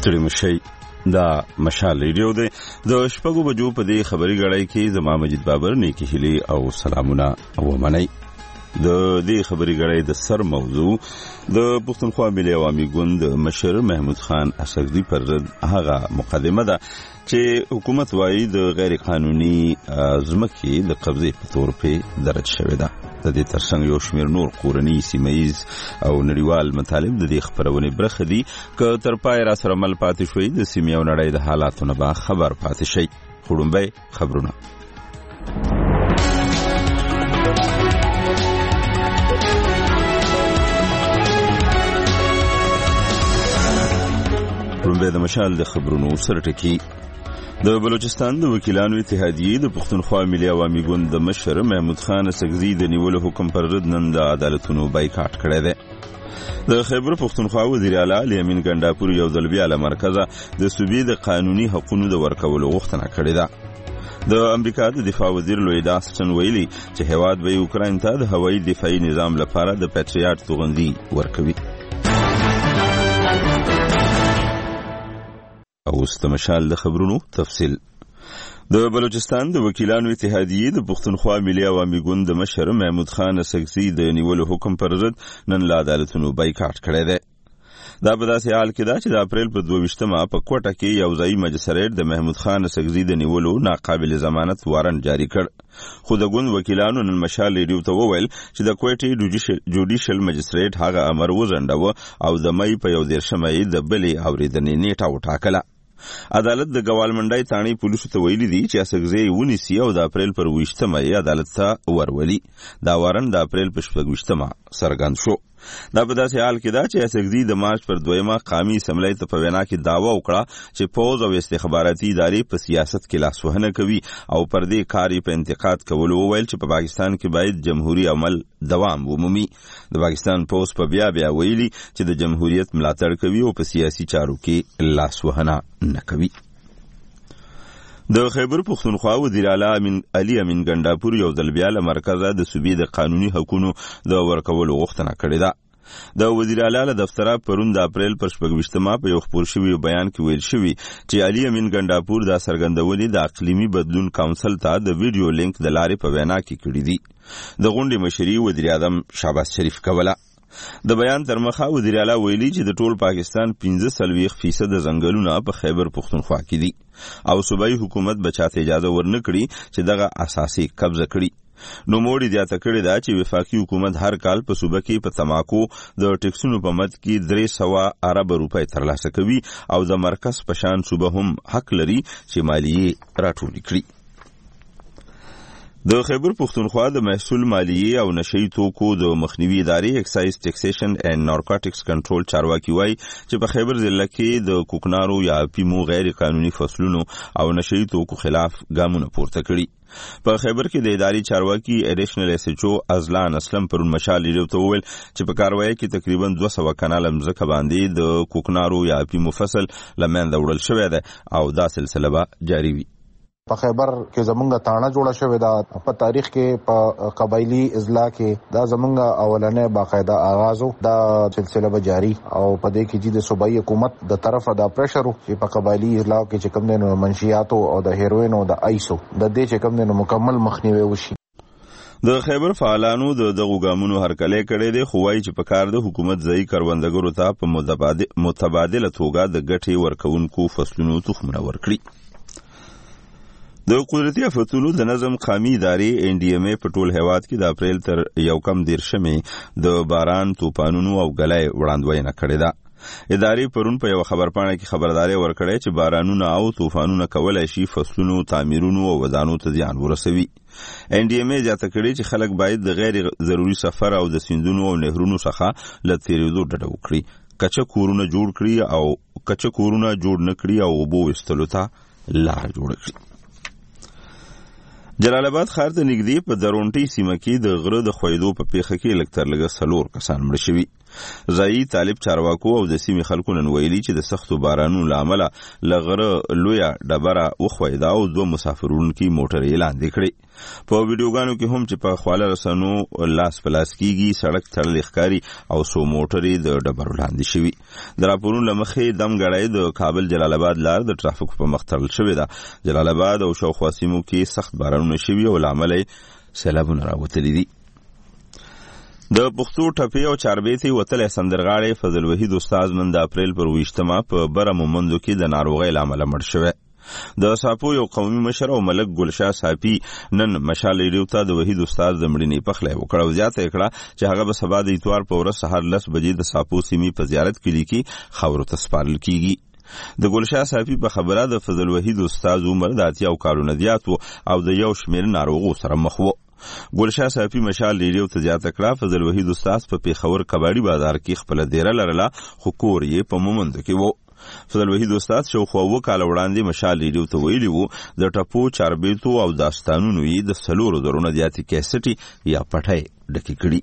ستړي مشئ دا مشال ریډیو دی د شپږو بجو په دې خبري غړای کې زما مجید بابر نیکی هلی او سلامونه ومنئ د دې خبري غړای د سر موضوع د پښتونخوا ملي عوامي ګوند مشر محمود خان اسدی پر هغه مقدمه ده چې حکومت وايي د غیر قانوني ځمکې د قبضې په تور په درج شوې ده. د دې ترڅنګ یو شمېر نور کورني سیمهیز او نړیوال مطالب د دې خبرونې برخه دي که تر پای را سره مل پاتې شوي د سیمې او نړۍ د حالاتو نه به خبر پاتې شي. خړومبی خبرونه خړومبی د مشال د خبرونو سره ټکی. د بلوچستان د وکیلانو اتحادیې د پښتونخوا ملي عوامي ګوند د مشر محمود خان اسدی د نیولو حکم پر ضد نن د عدالتونو بایکاټ کړی دی. د خیبر پښتونخوا وزیر اعلی الیمین ګنډاپور یو ځل بیا له مرکزه د صوبې د قانوني حقوقو د ورکولو غوښتنه کړې ده. د امریکا د دفاع وزیر لوید آسټن ویلي چې هیواد به یوکراین ته د هوایي دفاعي نظام لپاره د پیټریاټ توغندي ورکوي. اوس د مشال د خبرونو تفصیل. د بلوچستان د وکیلانو اتحادیې د پښتونخوا ملي عوامي ګوند د مشر محمود خان اسدی د نیولو حکم پر ضد نن له عدالتونو بایکاټ کړی دی. دا په داسې حال کې ده چې د اپریل په 22 په کوټه کې یو ځایي مجسټریټ د محمود خان اسدی د نیولو ناقابل ضمانت وارنټ جاری کړ. خو د ګوند وکیلانو نن مشال ریډیو ته وویل چې د کوټې جوډیشل مجسټریټ هغه امر وځنډاوه او د مې په 11 د بلې اورېدنې نیټه وټاکله. عدالت د ګوالمنډای تانی پولیسو ته ویلي دي چې اسدی ونیسي او د اپریل پر 20 عدالت ته ورولي. دا وارن د اپریل په 26 څرګند شو. دا په داسې حال کې ده چې اسدی د مارچ پر 2 قومي اسمبلی ته په وینا کې دعوه وکړه چې پوز او استخباراتي ادارې په سیاست کې لاسوهنه کوي او پر دې کار په انتقاد کولو وویل چې په پاکستان کې باید جمهوریت عمل دوام ومومي. د پاکستان پوز په بیا ویلي چې د جمهوریت ملاتړ کوي او په سیاسي چارو کې لاسوهنه نه کوي. د خیبر پښتونخوا وزیر اعلی علي امین ګنډاپور یو ځل بیا له مرکزه د صوبې د قانوني حقوقو د ورکولو غوښتنه کړې ده. د وزیر اعلی له دفتره پرون د اپریل پر 26 په یو خبر شوی بیان کې ویل شوی چې علي امین ګنډاپور دا څرګندولې د اقلیمي بدلون کونسل ته د ویډیو لینک د لارې په وینا کې کړی دی. د غونډې مشري وزیر اعظم شهباز شریف کوله. د بیان تر مخه وزیر اعلی ویلي چې د ټول پاکستان 15% د ځنګلونه په خیبر پښتونخوا کې دي او صوبایي حکومت بچاته اجازه ورنکړي چې دغه اساسي قبضه کړي. نو موړي زیاته کړې ده چې وفاقي حکومت هر کال په صوبه کې په تماکو د ټیکسونو په مد کې 300 ارب روپۍ ترلاسه کوي او د مرکز په شان صوبه هم حق لري چې مالیه راټولې کړي. د خیبر پښتونخوا د محصول مالیه او نشئی توکو د مخنیوي ادارې اکسایز ټیکسیشن اینڈ نارکوټکس کنټرول چارواکي وایي چې په خیبر ضلع کې د کوکنارو یا پیمو غیر قانوني فصلونو او نشئی توکو خلاف ګامونه پورته کړي. په خیبر کې د اداري چارواکي اډیشنل ایس ایچ او ازلان اسلم پرون مشال ریډیو ته وویل چې په کاروایی کې تقریبا 200 کناله مځکه باندې د کوکنارو یا پیمو فصل لمنځه وړل شوی دی او دا سلسله به جاری وي. په خیبر کې زمونږه تاڼه جوړه شوې ده. په تاریخ کې په قبایلی اضلاع کې دا زمونږه اولنې باقاعده آغازو دا سلسله به جاری او په دې کې د صوبایي حکومت د طرفه دا پریشر چې په قبایلی اضلاع کې چې کوم دینو منشیاتو او د هیروین او د ایسو د دې چې کوم دینو مکمل مخنیوي وشي. د خیبر فعالانو د دغو ګامونو هرکلی کړی دی خو وایي چې په کار د حکومت ځایي کروندګرو ته په متبادله توګه د ګټې ورکوونکو فصلونو تخمونه ورکړي. د قدرتي آفتونو د نظم قومي ادارې ان ډي ام ای په ټول هیواد کې د اپریل تر 1 د باران توپانونو او غلای وړاندوینه کړې ده. ادارې پرون په یو خبرپاڼه کې خبرداري ورکړې چې بارانونه او طوفانونه کولای شي فصلونو، تعمیرونو او ودانو ته زیان ورسوي. ان ډي ام ای زیاته کړې چې خلک باید د غیر ضروري سفر او د سیندونو او نهرونو څخه له تیریدو ډډه وکړي. کچه کورونه جوړ کړي او کچه کورونه جوړ نه کړي او اوبو ویستلو ته لار جوړ کړي. جلال آباد ښار ته نږدې په درونټۍ سیمه کې د غره د ښویېدو په پیښه کې لږ تر لږه 4 کسان مړه شوي. ځایي طالب چارواکو او د سیمې خلکو نن ویلي چې د سختو بارانونو له امله له غره لویه ډبره وښویده او 2 مسافرونکي موټرې لاندې کړې. په ویډیوګانو کې هم چې په خواله رسنو لاس په لاس کېږي سړک تړلې ښکاري او څو موټرې د ډبرو لاندې شوي. د راپورونو له مخې دمګړی د کابل جلال آباد لار د ټرافیکو په مخ تړل شوې ده. جلال آباد او شاوخوا سیمو کې سخت بارانونه شوي او له امله یې سیلابونه راوتلي دي. د پښتو ټپې او چاربیتې وتلی سندرغاړی فضل وحید استاد نن د اپریل پر 20 په بره مومندو کې د ناروغۍ له امله مړ شوی. د ساپو یو قومي مشر او ملک ګلشاه صافي نن مشال ریډیو ته د وحید استاد د مړینې پخلی وکړه او زیاته یې کړه چې هغه به سبا د اتوار په ورځ سهار 10 بجې د ساپو سیمې په زیارت کلي کې خاورو ته سپارل کیږي. د ګلشاه صافي په خبره د فضل وحید استاد عمر د 80 کالونو زیات او د یو شمېر ناروغو سره مخ و. ګلشاه صافي مشال ریډیو ته زیاته کړه فضل وحید استاد په پیښور کباړي بازار کې خپل ډیره لرله خو کور یې په مومندو کې و. فضل وحید استاد شاوخوا 2 کاله وړاندې مشال ریډیو ته ویلي وو د ټپو چاربیتو او داستانونو یې د 4 زرونه زیاتې کیسټي یا پټۍ ډکې کړي.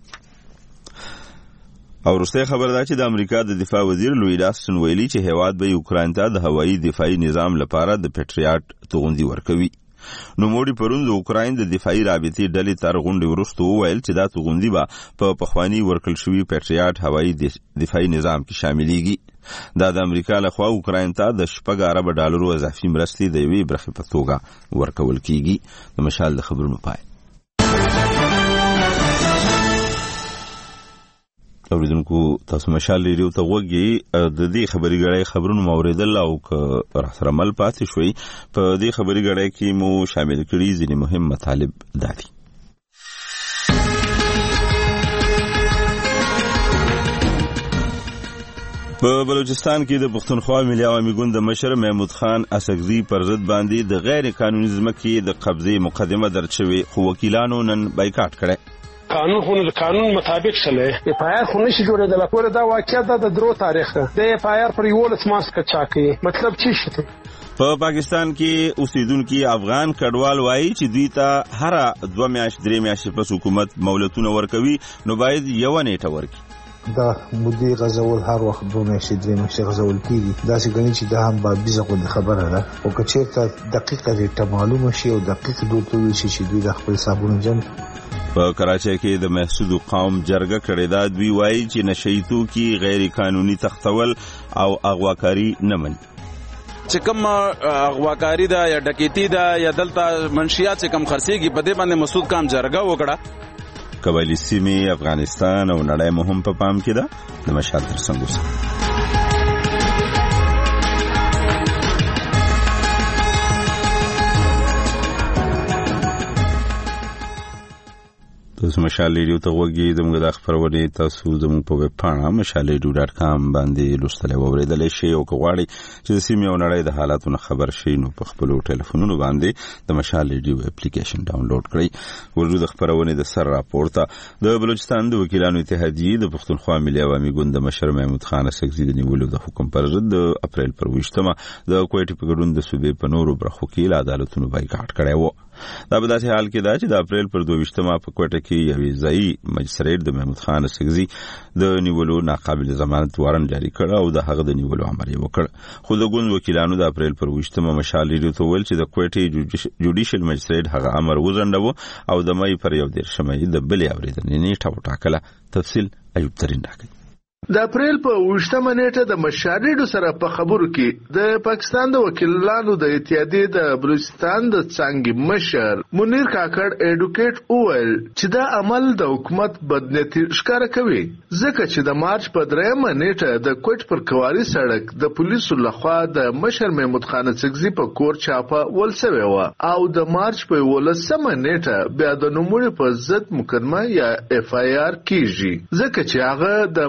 او وروستۍ خبر دا چې د امریکا د دفاع وزیر لوید آسټن ویلي چې هیواد به یوکران ته د هوایي دفاعي نظام لپاره د پیټریاټ توغندي ورکوي. نوموړي پرون د اوکراین د دفاعي رابطې ډلې تر غونډې وروسته وویل چې دا توغندي به په پخواني ورکړل شوي پیټریاټ هوایي دفاعي نظام کې شاملېږي. دا د امریکا لخوا اوکراین ته د 6 ارب ډالرو اضافي مرستې د یوې برخې په توګه ورکول کیږي. د مشال د خبرونو پای. اوریدونکو تاسو مشال ریډیو ته وګورئ. د دې خبري غړې خبرونو موریدل او که سره مل پاتې شوي په دې خبري غړې کې مو شامل کړي ځینې مهم مطالب دادي. په بلوچستان کې د پښتونخوا ملي عوامي ګوند د مشر محمود خان اسکزي پر ضد باندې د غیر قانوني ځمکې د قبضې مقدمه درج شوې خو وکیلانو نن بایکاټ کړی. قانون خو د قانون مطابق چلے اف آی آر خو نشي جوړېدل. پوره دا واقعیا د درو تاریخ د اف آی آر پر 11 مارچ کې چا کوي مطلب چی شته. په پاکستان کې اوسیدونکو افغان کډوال وایي چې دوی ته هر 2 میاشتې 3 میاشتې پس حکومت مولتونه ورکوي نو باید یو نیټه ورکړي. دا مودې غزول هر وخت 2 میاشتې 3 میاشتې غزول کیږي. دا څنګه چې دا هم با بيزه خبره ده او که چیرته دقیقه ریټه معلومه شي او دقیق دوی شي چې دوی د خپل صابون جن په کراچۍ کې د محسود قوم جرګه کړې ده. دوی وایي چې نشئی توکي غیر قانوني تختول او اغواکاری نه مني. چې کوم اغواکاری ده یا ډکیتی ده یا دلته منشیات چې کوم خرڅيږي په دې باندې مسعود قوم جرګه وکړه. قبایلی سیمې افغانستان او نړۍ مهم په پام کې ده. د مشال ترڅنګ اوسه. تاسو مشال ریډیو ته وګورئ. زموږ د خبرونه تاسو زموږ په ویب پاڼه mashalradio.com باندې لوستلی او اوریدلی شئ او که غواړئ چې د سیمې او نړۍ د حالاتونو خبر شئ نو په خپلو ټلیفونونو باندې د مشال ریډیو اپلیکیشن ډاونلوډ کړئ. ورجو د خبرونې د سر راپورته د بلوچستان د وکیلانو اتحادیې د پښتونخوا ملي عوامي ګوند د مشر محمود خان اسکزي د نیولو د حکم پر ضد د اپریل پر 20 د کوټې په ګډون د صوبې په نورو برخو کې عدالتونو بایکاټ کړی و. دا په داسې حال کې ده چې د اپریل پر 22 په کوټه کې یوې ځایي مجسټریټ د محمود خان اسکزي د نیولو ناقابل ضمانت وارن جاری کړ او د هغه د نیولو امر یې وکړ. خو د ګوند وکیلانو د اپریل پر 20 مشال ریډیو ته ویل چې د کوټې جوډیشل مجسټریټ هغه امر وزنډو او د مې پر 11 د بلې اورېدنې نیټه وټاکله. تفصیل ایوب ترين راکړي. د اپریل په 20 نیټه د مشاریډو سره په خبرو کې د پاکستان د وکیلانو د اتحادیې د بلوچستان د څنګه مشر منیر کاکړ اډوکیټ اویل چې دا عمل د حکومت بدنیتی ښکار کوي ځکه چې د مارچ په 3 نیټه د کوټ پر کواري سړک د پولیسو لخوا د مشر محمود خان اسکزي په کور چاپه ولسوي و او د مارچ په 18 نیټه بیا د نوموړي په ضد مقدمه یا اف آی آر کیږي ځکه چې هغه د مارچ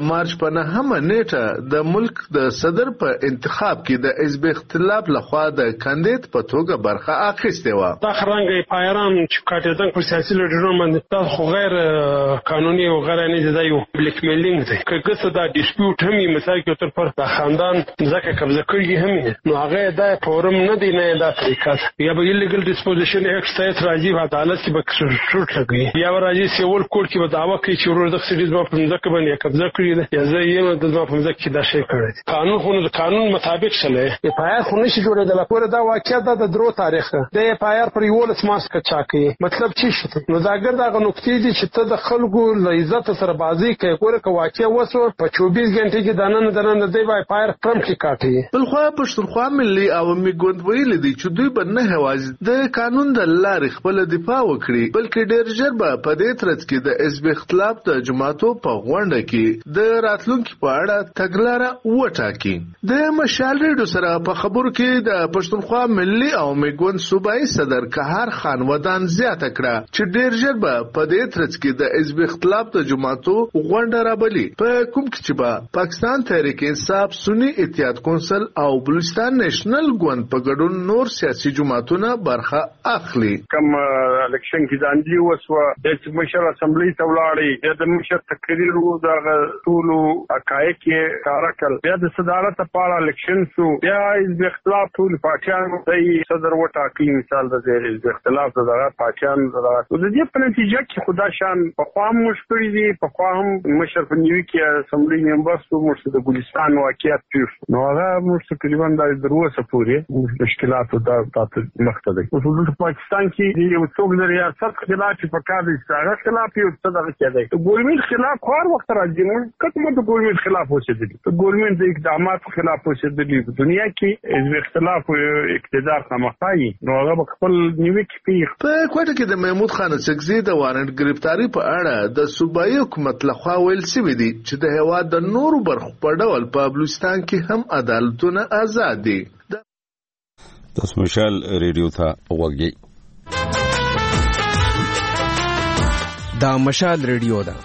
په 9 نیټه د ملک د صدر په انتخاب کې د حزب اختلاف لخوا د کاندید په توګه برخه اخیستې و. دا خرانګي پایران چې کاټیدان پر سیاسي لیډرونو باندې تاسو غیر قانوني او غیر نه دی یو بلیک میلینګ دی. کله دا ډیسپیوټ هم مثال کې تر پر خاندان ځکه قبضه کړی هم نو هغه دا فورم نه دی نه دا طریقه یا به ایلیګل ډیسپوزیشن ایکټ تحت راځي په عدالت کې به شروط لګي یا راځي سیول کوډ کې به دعوا کوي چې ورور د سړي ځما په ځکه باندې قبضه کړی دی یا زه یې د ځما په ځکه کې دا شی کړی. قانون خو د قانون مطابق چلے اف آی آر خو نشي جوړېدل. پوره دا واقعیا د درو تاریخ د اف آی آر پر یو لس ماس کچا کوي مطلب چې شته نو داګر دا نقطې دي چې ته د خلکو ل عزت سره بازی کوي. پوره کا واقعیا وسو په 24 غنټه کې دانه د اف آی آر پرم کې کاټي. بل خو پښتونخوا ملي عوامي ګوند ویل دي چې دوی به نه هواز د قانون د لارې خپل دفاع وکړي بلکې ډېر ژر به په دې ترڅ کې د حزب اختلاف د جماعتو په غونډه کې د راتلونکو په اړه تګلاره وټاکي. د مشال ریډیو سره په خبرو کې د پښتونخوا ملي عوامي ګوند صوبایي صدر قهار خان ودان زیاته کړه چې ډېر ژر به په دې ترڅ کې د حزب اختلاف د جماعتو غونډه رابلي په کوم کې چې به پاکستان تحریک انصاف سنی اتحاد کونسل او بلوچستان نېشنل ګوند په ګډون نور سیاسي جماعتونه برخه اخلي. کوم الیکشن کې ځانګړي وسو د مشر اسمبلی ته ولاړی د مشر تقریر وو د ټولو حقایق کې کارکل بیا د صدارت لپاره الیکشن شو بیا حزب اختلاف ټول پاکستان د صدر وټاکي مثال د حزب اختلاف د پاکستان د دې په نتیجه کې خدا شان په خام مشکل دي په خام مشر په نیوي کې اسمبلی ممبر سو مرشد د ګلستان واقعیت پیښ نو هغه مرشد تقریبا د دروسه پورې مشکلات د مخته دي. په پاکستان کې یو څوک د ریاست خلاف په کار دي هغه خلاف یو څه دغه کېدای ته ګورمنټ خلاف هر وخت راځي نو کله د ګورمنټ خلاف اوسېدل ته ګورمنټ د اقدامات خلاف اوسېدل په دنیا کې حزب اختلاف او اقتدار سمختایي نو هغه خپل نیوي کې پیښ. په کوټه کې د محمود خان سکزي د وارنټ گرفتاری په اړه د صوبایي حکومت لخوا ویل شوی دی چې د هیواد د نورو برخو په ډول په بلوچستان کې هم عدالتونه آزاد دي. تاسو مشال ریډیو ته وګورئ. دا مشال ریډیو ده.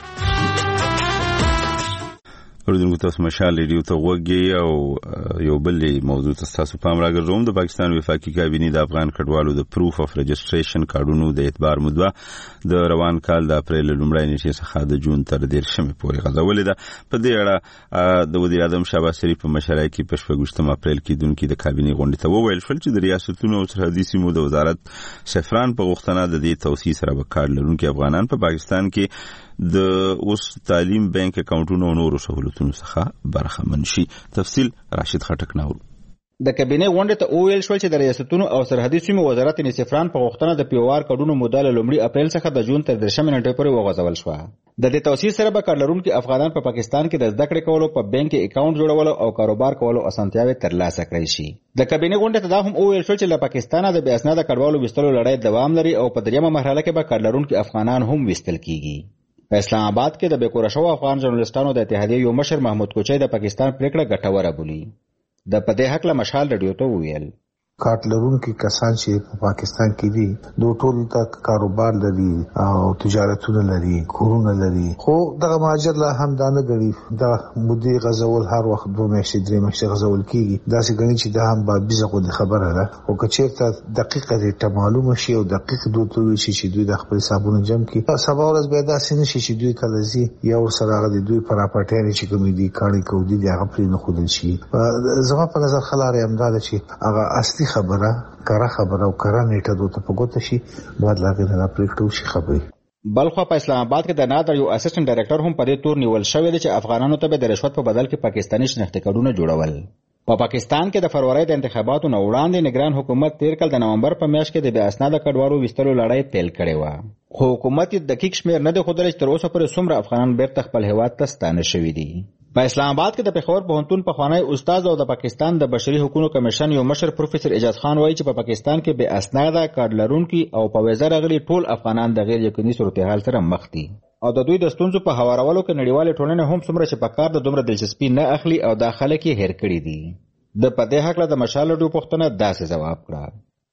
ورته تاسو مشال ریډیو ته وګورئ او یو بل موضوع تاسو پام راګرځوم. د پاکستان وفاقي کابینې د افغان کډوالو د پروف اف رجسټریشن کارډونو د اعتبار مدوه د روان کال د اپریل لومړۍ نیټې څخه د جون تر 13 پورې غځولې ده. په دې اړه د وزیر اعظم شهباز شریف په مشرۍ کې په 28 اپریل کې دونکو د کابینې غونډې ته وویل شول چې د ریاستونو او سرحدي سیمو د وزارت سفران په غوښتنه د دې توسيع سره به کار لرونکي افغانان په پاکستان کې د اوس تعلیم بانک اکاونټونو او نورو سہولتونو څخه برخمن شي. تفصیل راشد خټک ناول. د کابینې غونډې ته وویل شول چې د ریاستونو او سرحدي سیمو وزارت نصفران په غوښتنه د پیوار کډونو موده له لومړي اپریل څخه د جون تر 13 نیټې پورې وغځول شو. د دې توسيع سره به کار لرونکي افغانان په پاکستان کې د زده کړې کولو په بانک اکاونټ جوړولو او کاروبار کولو اسانتیاوې ترلاسه کړي شي. د کابینې غونډې ته دا هم وویل شول چې له پاکستانه د بې اسناده کډوالو وستلو لړۍ دوام لري او په دریمه مرحله کې به کار لرونکي افغانان هم وستل کیږي. په اسلام آباد کې د بیکوره شو افغان ژورنالستانو د اتحادیې یو مشر محمود کوچی د پاکستان پریکړه ګټوره بولي. د پدې حق له مشال رادیو ته ویل کارت لرونکي کسان چې په پاکستان کې دي دوی ټول ته کاروبار لري او تجارتونه لري کورونه لري خو دغه مهاجر لا هم دانه غړي دا مودي غزول هر وخت 2 میاشتې 3 میاشتې غزول کیږي دا څنګه چې دا هم با بيزه خو خبره ده او کچېرته دقیقه دې معلومه شي او دقیق دوی چې دوی د خپل حسابونو جمع کړي سبا ورځ به دا سینې شي چې دوی کله زی یا ور سره غدي دوی پراپرټي چې کوم دي کاڼي کوي دي هغه پرې نه خودل شي. زما په نظر خلاره امداد چې هغه اصلي خبره کارا خبره او کارا نیټه دوته په ګوت شي بعد لاګه نه پریکټو شي خبري. بلخو په اسلام آباد کې د نادر یو اسسټنټ ډایریکټر هم په دې تور نیول شوی دی چې افغانانو ته به د رشوت په بدل کې پاکستاني شناختی کارډونه جوړول. په پاکستان کې د فروری د انتخاباتو نه وړاندې نگران حکومت 13 کال د نومبر په میاشت کې د بې اسناده کډوالو وستلو لړۍ پیل کړې و خو حکومت د دقیق شمیر نه دی ښودلی چې تر اوسه پورې څومره افغانان بیرته خپل هیواد ته ستانه شوي دي. په اسلام آباد کې د پېښور پوهنتون پخوانی استاد او د پاکستان د بشري حقوقو کمیشن یو مشر پروفیسور اجاز خان وایي چې په پاکستان کې بې اسناده کارډ لرونکي او په ویزه راغلي ټول افغانان د غیر یقیني صورتحال سره مخ دي او د دوی د ستونزو په هوارولو کې نړیوالې ټولنې هم څومره چې په کار د دومره دلچسپي نه اخلي او دا خلک یې هېر کړي دي. د په دې هکله د مشال رادیو پوښتنه داسې ځواب کړه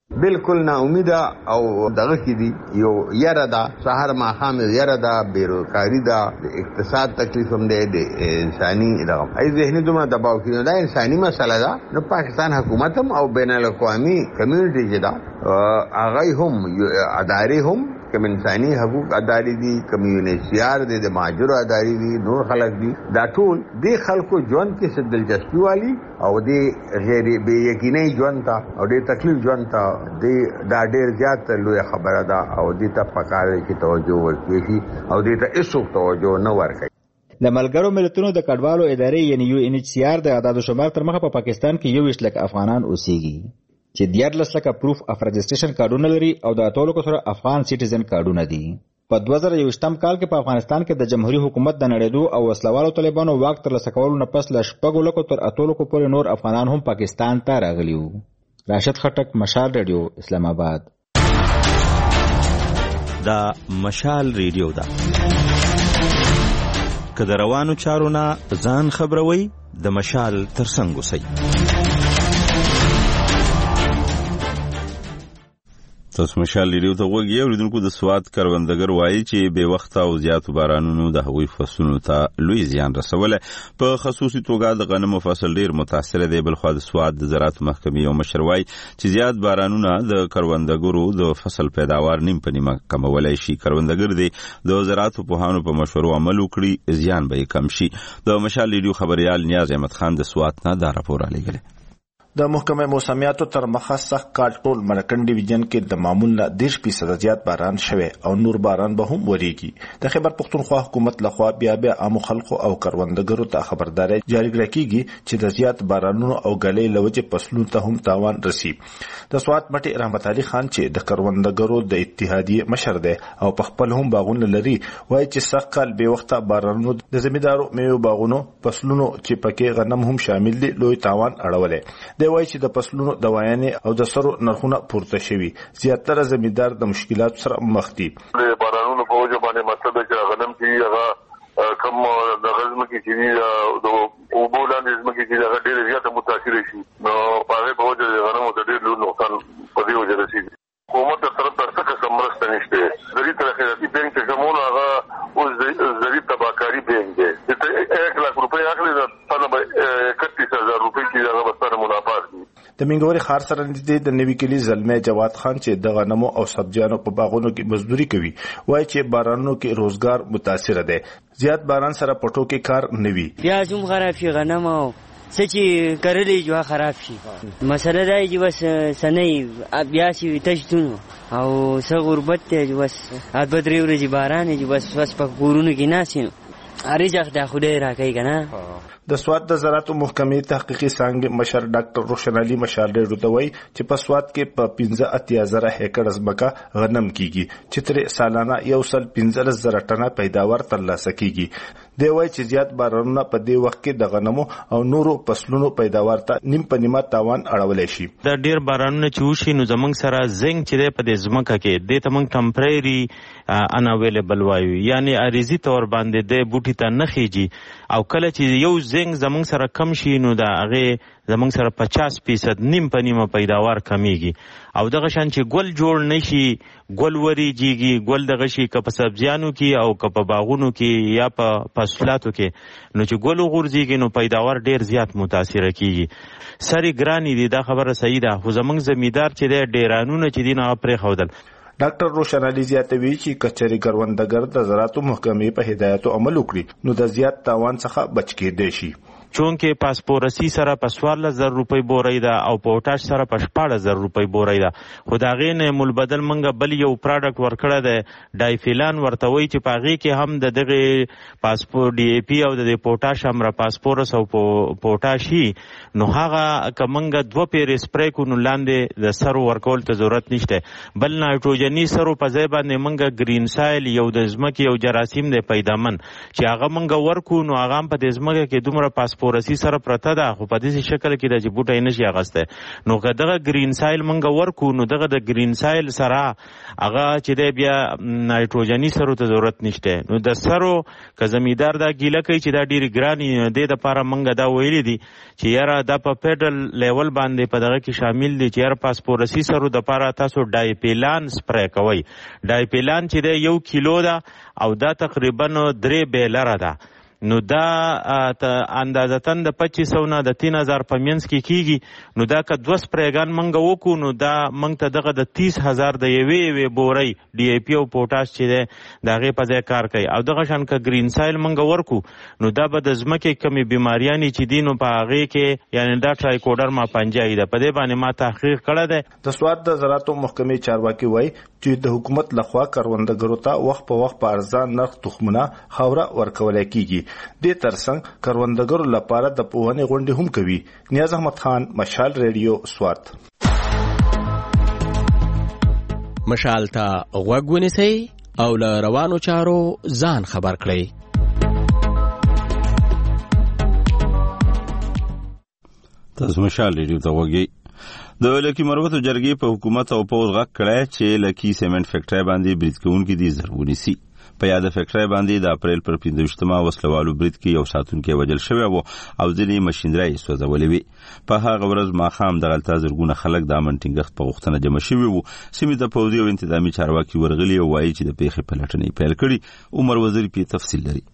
بالکل نا امید او دغه کې دي یو یاره دا سحر ماخام یاره دا بیروکاری دا اقتصاد تکلیف هم دی د انساني دغه ای ذهني دومره دباو کې دا انساني مسله ده نو پاکستان حکومت هم او بین الاقوامی کمیونټي چې دا هغه هم ادارې هم کوم انساني حقوق ادارې دي کمیونټیار دي د ماجر ادارې دي نور خلک دي دا ټول د خلکو ژوند کې څه دلچسپي والی او د غیر بے یقیني ژوند ته او د تکلیف ژوند ته دا ډېر زیات لوی خبره ده او د ته پکاره کې توجه ورکړي او د ته هیڅ توجه نه ورکړي. د ملګرو ملتونو د کډوالو ادارې یعنی UNHCR د اعداد و شمار تر مخه په پاکستان کې 21 لک افغانان اوسېږي چې 14 لک پروف اف رجسټریشن کارډونه لري او د اتولو کو سره افغان سټیزن کارډونه دي. په 2021م کال کې په افغانستان کې د جمهوریت حکومت د نړیدو او وسلوالو طالبانو واک ترلاسه کولو نه پس له 6 لکو تر 8 لکو پورې نور افغانان هم پاکستان ته راغلي وو. راشد خټک، مشال ریډیو، اسلام آباد. دا مشال ریډیو ده که د روانو چارو نه ځان خبروي د مشال ترڅنګ اوسئ. تاسو مشال ریډیو ته غوږ یې اوریدونکو. د سواد کروندګر وایي چې بې وخته او زیاتو بارانونو د هغوی فصلونو ته لوی زیان رسولی. په خصوصي توګه د غنمو فصل ډیر متاثره دی. بلخوا د سواد د زراعت محکمې یو مشر وایي چې زیات بارانونه د کروندګرو د فصل پیداوار نیم په نیمه کمولی شي. کروندګر دی د زراعت پوهانو په مشورو عمل وکړي زیان به یې کم شي. د مشال ریډیو خبریال نیاز احمد خان د سواد نه دا راپور رالیږلی. د محکمه موسمیاتو تر مخه سخت کال ټول مرکن ډیویژن کې د معمول نه 10% زیات باران شوه او نور باران به هم وریږي. د خیبر پختونخوا حکومت لخوا بیا عام خلکو او کروندګرو ته خبرداري جاری کړي چې د زیات بارانونو او غلې لوجه فصلونو ته هم تاوان رسی. د سوات مټي رحمت علي خان چې د کروندګرو د اتحادیه مشر دی او په خپل هم باغونه لري وایي چې سخت کال به وخته بارانونو د زمیندارو میوه باغونو فصلونو چې پکې غنم هم شامل دي لوی تاوان اړولې. دی وایي چې د فصلونو د وایانې او د سرو نرخونه پورته شوي. زیاتره زمیندار د مشکلات سره مخ دي. د بارانونو په وجه باندې مطلب چې غنم چې هغه کم د غزم کې چې د اوبو لاندې زمکې چې هغه ډېر زیاته متاثر شي نو په هغې په وجه د غنمو ته ډېر لوی نقصان په دې وجه رسېږي. حکومت تر طرف ته څه قسم مرسته نشته. زرعي ترقیاتي بینک چې کومونه هغه اوس زرعي تباکاري بینک دی. 1 लाख روپۍ اخلي ستانه به 31,000 روپۍ چې هغه به ستانه منافات دي. د منګوري خار سره نږدې د نوي کلی زلمه جواد خان چې د غنمو او سبزیانو په باغونو کې مزدوري کوي وایي چې بارانونو کې روزګار متاثر دی. زیات باران سره پټو کې کار نوي. پیاز هم خراب شي، غنم او سچې کرلې جو خراب شي. مسله دا چې بس سنې بیا چې تشتونو او څه غربت ته بس اته درې ورځې باران چې بس په کورونو کې ناسینو اړیجه د خدای راکې کنه. د سواد د زراعت محکمې تحقیقي څنګه مشر ډاکټر روشن علي مشال ډېر چې په سواد کې په 15,000 هکټر ځمکه غنم کیږي چې تر سالانه 1.15 ټنه پیداوار ترلاسه کیږي. دی وایي چې زیات بارانونه په دې وخت کې د غنمو او نورو فصلونو پیداوار ته نیم په نیمه تاوان اړولی شي. دا ډیر بارانونه چې وشي نو زمونږ سره زنګ چې دی په دې ځمکه کې دی ته موږ ټمپرری اناویلیبل وایو یعنی عارضي تور باندې دی بوټي ته نه خیږي او کله چې یو زنګ زمونږ سره کم شي نو دا هغې زمونږ سره 50% نیم په نیمه پیداوار کمیږي. او دغه شان چې ګل جوړ نشي ګل وریږي ګل دغه شي که په سبزیانو کې او که په باغونو کې یا په فصلاتو کې نو چې ګل وغورځيږي نو پیداوار ډیر زیات متاثر کیږي. سری ګرانی دي دا خبره صحیح ده خو زمونږ زمیندار چې دی ډیرانونه چې دي نه پرې خودل. ډاکټر روشن علي زیاتوي چې کچري کروندګر د زراعت محکمې په هدایتو عمل وکړي نو د زیات تاوان څخه بچ کېدای شي. چونکه پاسپورسی سره په 14,000 روپۍ بورای ده او پوټاش سره په 14,000 روپۍ بورای ده. خو دا غي نه مول بدل منګه بل یو پروډکټ ورکړه ده ډایفیلان ورته وی چې پاغي کې هم د دغه پاسپورت ډي اي پی او د پوټاش هم را پاسپورس او پوټاشي نو هغه کمنګه 2 پیر سپری کو نو لاندې د سرو ورکول ته ضرورت نشته. بل نایټروجني سرو په ځای باندې منګه گرین سایل یو د ځمکې یو جراثیم دی پیدامن چې هغه منګه ورکو نو هغه په د ځمکه کې دومره پاسپورسي سره پرته ده خو په دې شکل کې د بوټي نشي اغسته نو دغه گرین سایل منګه ورکو نو دغه د گرین سایل سره هغه چې د بیا نایټروجني سره ته ضرورت نشته نو د سرو که زمیدار دا ګیله کوي چې دا ډیری ګرانی د لپاره منګه دا ویلي دي چې یاره دا په پیډل لیول باندې په دغه کې شامل دي چې یاره پاسپورسي سره د لپاره تاسو ډایپیلان سپری کوئ ډایپیلان چې د 1 کیلو ده او دا تقریبا 3 بیلره ده نو دا اندازتن د 2500 نه د 3000 په منځ کې کیږي نو دا که 2 سپریګان منګه وکو نو دا منګ ته دغه د 30000 د یوې بوري ډي ای پی او پوټاش چې ده دغه په ځای کار کوي او دغه شان که گرین سایل منګه ورکو نو دا به د ځمکې کمی بیماریانی چې دینو په هغه کې یعنی دا ټرایکوډرما پنجای ده په دې باندې ما تحقیق کړی دی د سواد د زراعتو محکمې چارواکي وایي چې د حکومت لخوا کروندګرو ته وخت په وخت په ارزان نرخ تخمونه خاوره ورکول کیږي د ترڅنګ کروندګرو لپاره د پوهنې غونډې هم کوي. نیاز احمد خان، مشال ریډیو، سوات. مشال ته غوږ ونیسئ او له روانو چارو ځان خبر کړئ. تاسو مشال ریډیو ته غوږی. د لکی مروتو جرګې په حکومت او پوز غږ کړی چې لکی سیمنټ فیکټری باندې برید کوونکي دي ضروري سي. په یاد فیکټری باندې د اپریل پر 15مه وسلوالو برید کې یو ساتونکی وژل شوی و او ځینې ماشینري سوځولې وي. په هغه ورځ ماښام دغلته زرګونه خلک د امن ټینګښت په غوښتنه جمع شوي وو. سیمې ته پوځي او انتظامي چارواکي ورغلي او وایي چې د پیښې پلټنې پیل کړي. عمر وزیر په تفصیل لري.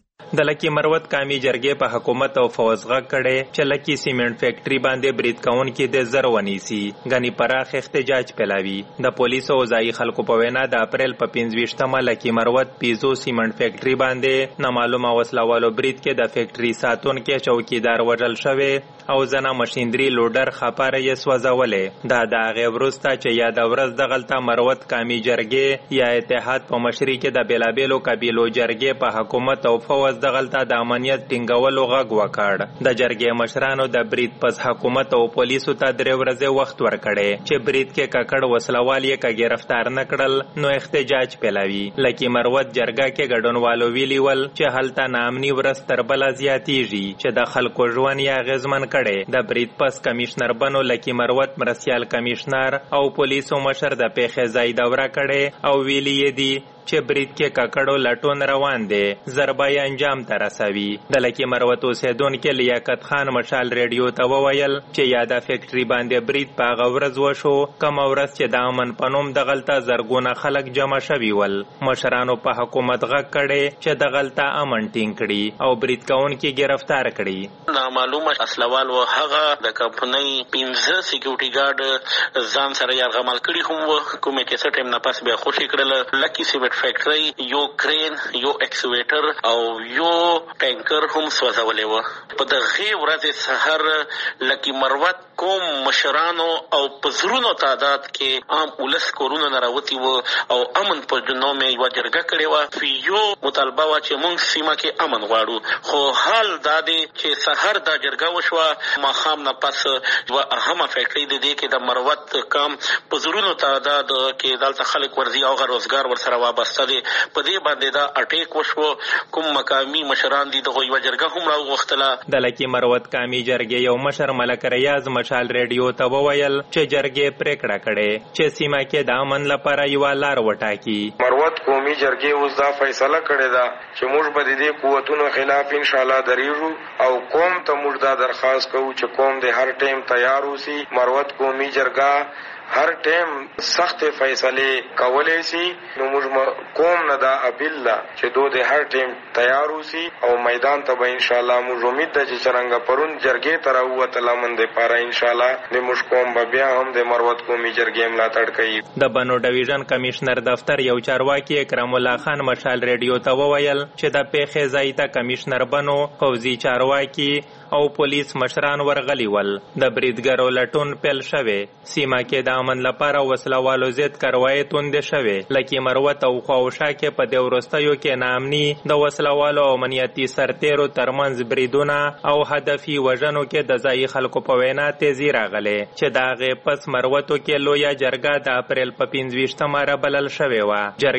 د لکی مروت قومي جرګې په حکومت او فوز غږ کړي چې لکی سیمنټ فیکټری باندې برید کوونکي د زر ونیسي غني پراخ احتجاج پیلاوي. د پولیسو او ځایي خلکو په وینا د اپریل په 15مه لکی مروت پیزو سیمنټ فیکټری باندې نامعلومه وسلوالو برید کې د فیکټری ساتونکي چوکیدار وژل شوی او ځنه ماشينري لوډر خپاره یې سوځولې. دا د هغې وروسته چې یاد ورځ دغلته مروت قومي جرګې یا اتحاد په مشري کې د بیلابیلو قبیلو جرګې په حکومت او فوز دغلته د امنیت ټینګولو غږ وکړ. د جرګې مشرانو د برید پس حکومت او پولیسو ته 3 ورځې وخت ورکړی چې برید کې ککړ وسلوال یې که گرفتار نه کړل نو احتجاج پیلاوي. لکی مروت جرګه کې ګډونوالو ویلي ول چې هلته ناامني ورځ تر بله زیاتیږي چې د خلکو ژوند یې اغېزمن کړی. د برید پس کمیشنر بنو لکی مروت مرستیال کمیشنر او پولیسو مشر د پیښې ځای دوره کړی او ویلي یې دي چې برید کې ککړو لټون روان دی ضربه انجام ته رسوي. د لکی مروت اوسیدونکي لیاقت خان مشال ریډیو ته وویل چې یاده فیکټري باندې برید په هغه ورځ وشو کومه ورځ چې د امن په نوم دغلته زرګونه خلک جمع شوي ول. مشرانو په حکومت غږ کړی چې دغلته امن ټینګ کړي او برید کوونکي گرفتار کړي. نامعلومه اصلوال و هغه د کمپنۍ 15 سکیورټي ګارد ځان سره یرغمل کړي هم و کومه کې څه ټیم نه پس بیا خوشي کړل. لکی سیمنټ فیکټری یو کرین یو ایکسویټر او یو ټانکر هم سوځولې و. په دغه ورځ سحر لکی مروت کوم مشرانو او پزرونو تعداد کې عام ولس کورونه نراوتی و او امن په نوم یو جرګه کړې و. یو مطالبه و چې موږ سیمه کې امن غواړو خو حال دا دی چې سحر دا جرګه وشوه ماښام نه پس یو اهمه فیکټری د دې کې د مروت کم پزرونو تعداد کې دلته خلک ورځي او روزګار ورسره وابسته دي. په دې باندې دا اٹیک وشو. کوم مقامي مشران دي دغه یو جرګه هم راوغختله. د لکی مروت قومي جرګې یو مشر ملک ریاض مشال ریډیو ته وویل چې جرګې پریکړه کړې چې سیمه کې د امن لپاره یو لار وټاکي. مروت قومي جرګې اوس دا فیصله کړې ده چې موږ به د دې قوتونو خلاف ان شاء الله دریږو او قوم ته موږ دا درخواست کوو چې قوم د هر ټیم تیار اوسي. مروت قومي جرګه هر ټیم سخت فیصله کولای شي نو موږ قوم نه دا اپیل ده چې دوی د هر ټیم تیار اوسي او میدان ته به ان شاء الله موږ امید ده چې څنګه پرون جرګې ته راووتل لمن د پاره ان شاء الله د موږ قوم به بیا هم د مروت قومي جرګې ملاتړ کوي. د بنو ډیویژن کمشنر دفتر یو چارواکي اکرام الله خان مشال ریډیو ته وویل چې د پیښې ځای ته کمشنر بنو پوځي چارواکي او پولیس مشران ورغلي ول. د بریدګرو لټون پیل شوی. سیمه کې د امن لپاره وسلوالو ضد کاروایی توندې شوې. لکی مروت او خواوشا کې په دې وروستیو کې ناامني د وسلوالو او امنیتي سرتیرو ترمنځ بریدونه او هدفي وژنو کې د ځایي خلکو په وینا تیزي راغلی چې د هغې پس مروتو کې لویه جرګه د اپریل په 15مه رابلل شوې وه. جرګې په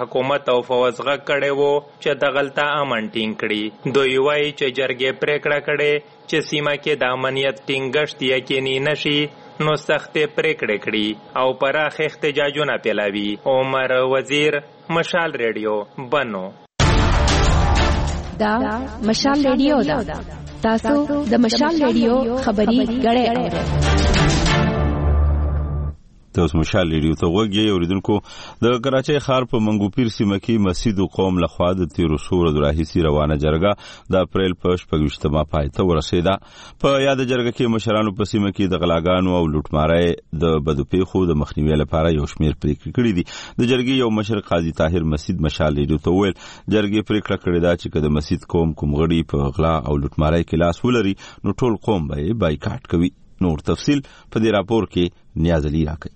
حکومت او فوز غږ کړی وو چې دغلطه امن ټینګ کړي. دوی وایي چې جرګې پریکړه کړې چې سیمه کې د امنیت ټینګښت یقیني نشي نو سختې پریکړې کړي او پراخ احتجاجونه پیلوي. عمر وزیر، مشال ریډیو، بنو. دا مشال ریډیو دا تاسو د مشال ریډیو خبري غړې اورئ. تاسو مشال ریډیو ته وګورئ. اوریدونکو، د کراچۍ ښار په منګوپیر سیمه کې مسجد قوم لخوا د 13 ورځو راهیسې روانه جرګه د اپریل په 26مه پای ته ورسېده. په یاد جرګه کې مشرانو په سیمه کې د غلاګانو او لوټمارۍ د بدو پیښو د مخنیوي لپاره یو شمېر پریکړې کړې دي. د جرګې یو مشر قاضي طاهر مسجد مشال ریډیو ته وویل جرګې پریکړه کړې ده چې که د مسجد کوم غړي په غلا او لوټمارۍ کې لاس ولري نو ټول قوم به یې بایکاټ کوي. نور تفصیل په دې راپور کې نیاز علي راکوي.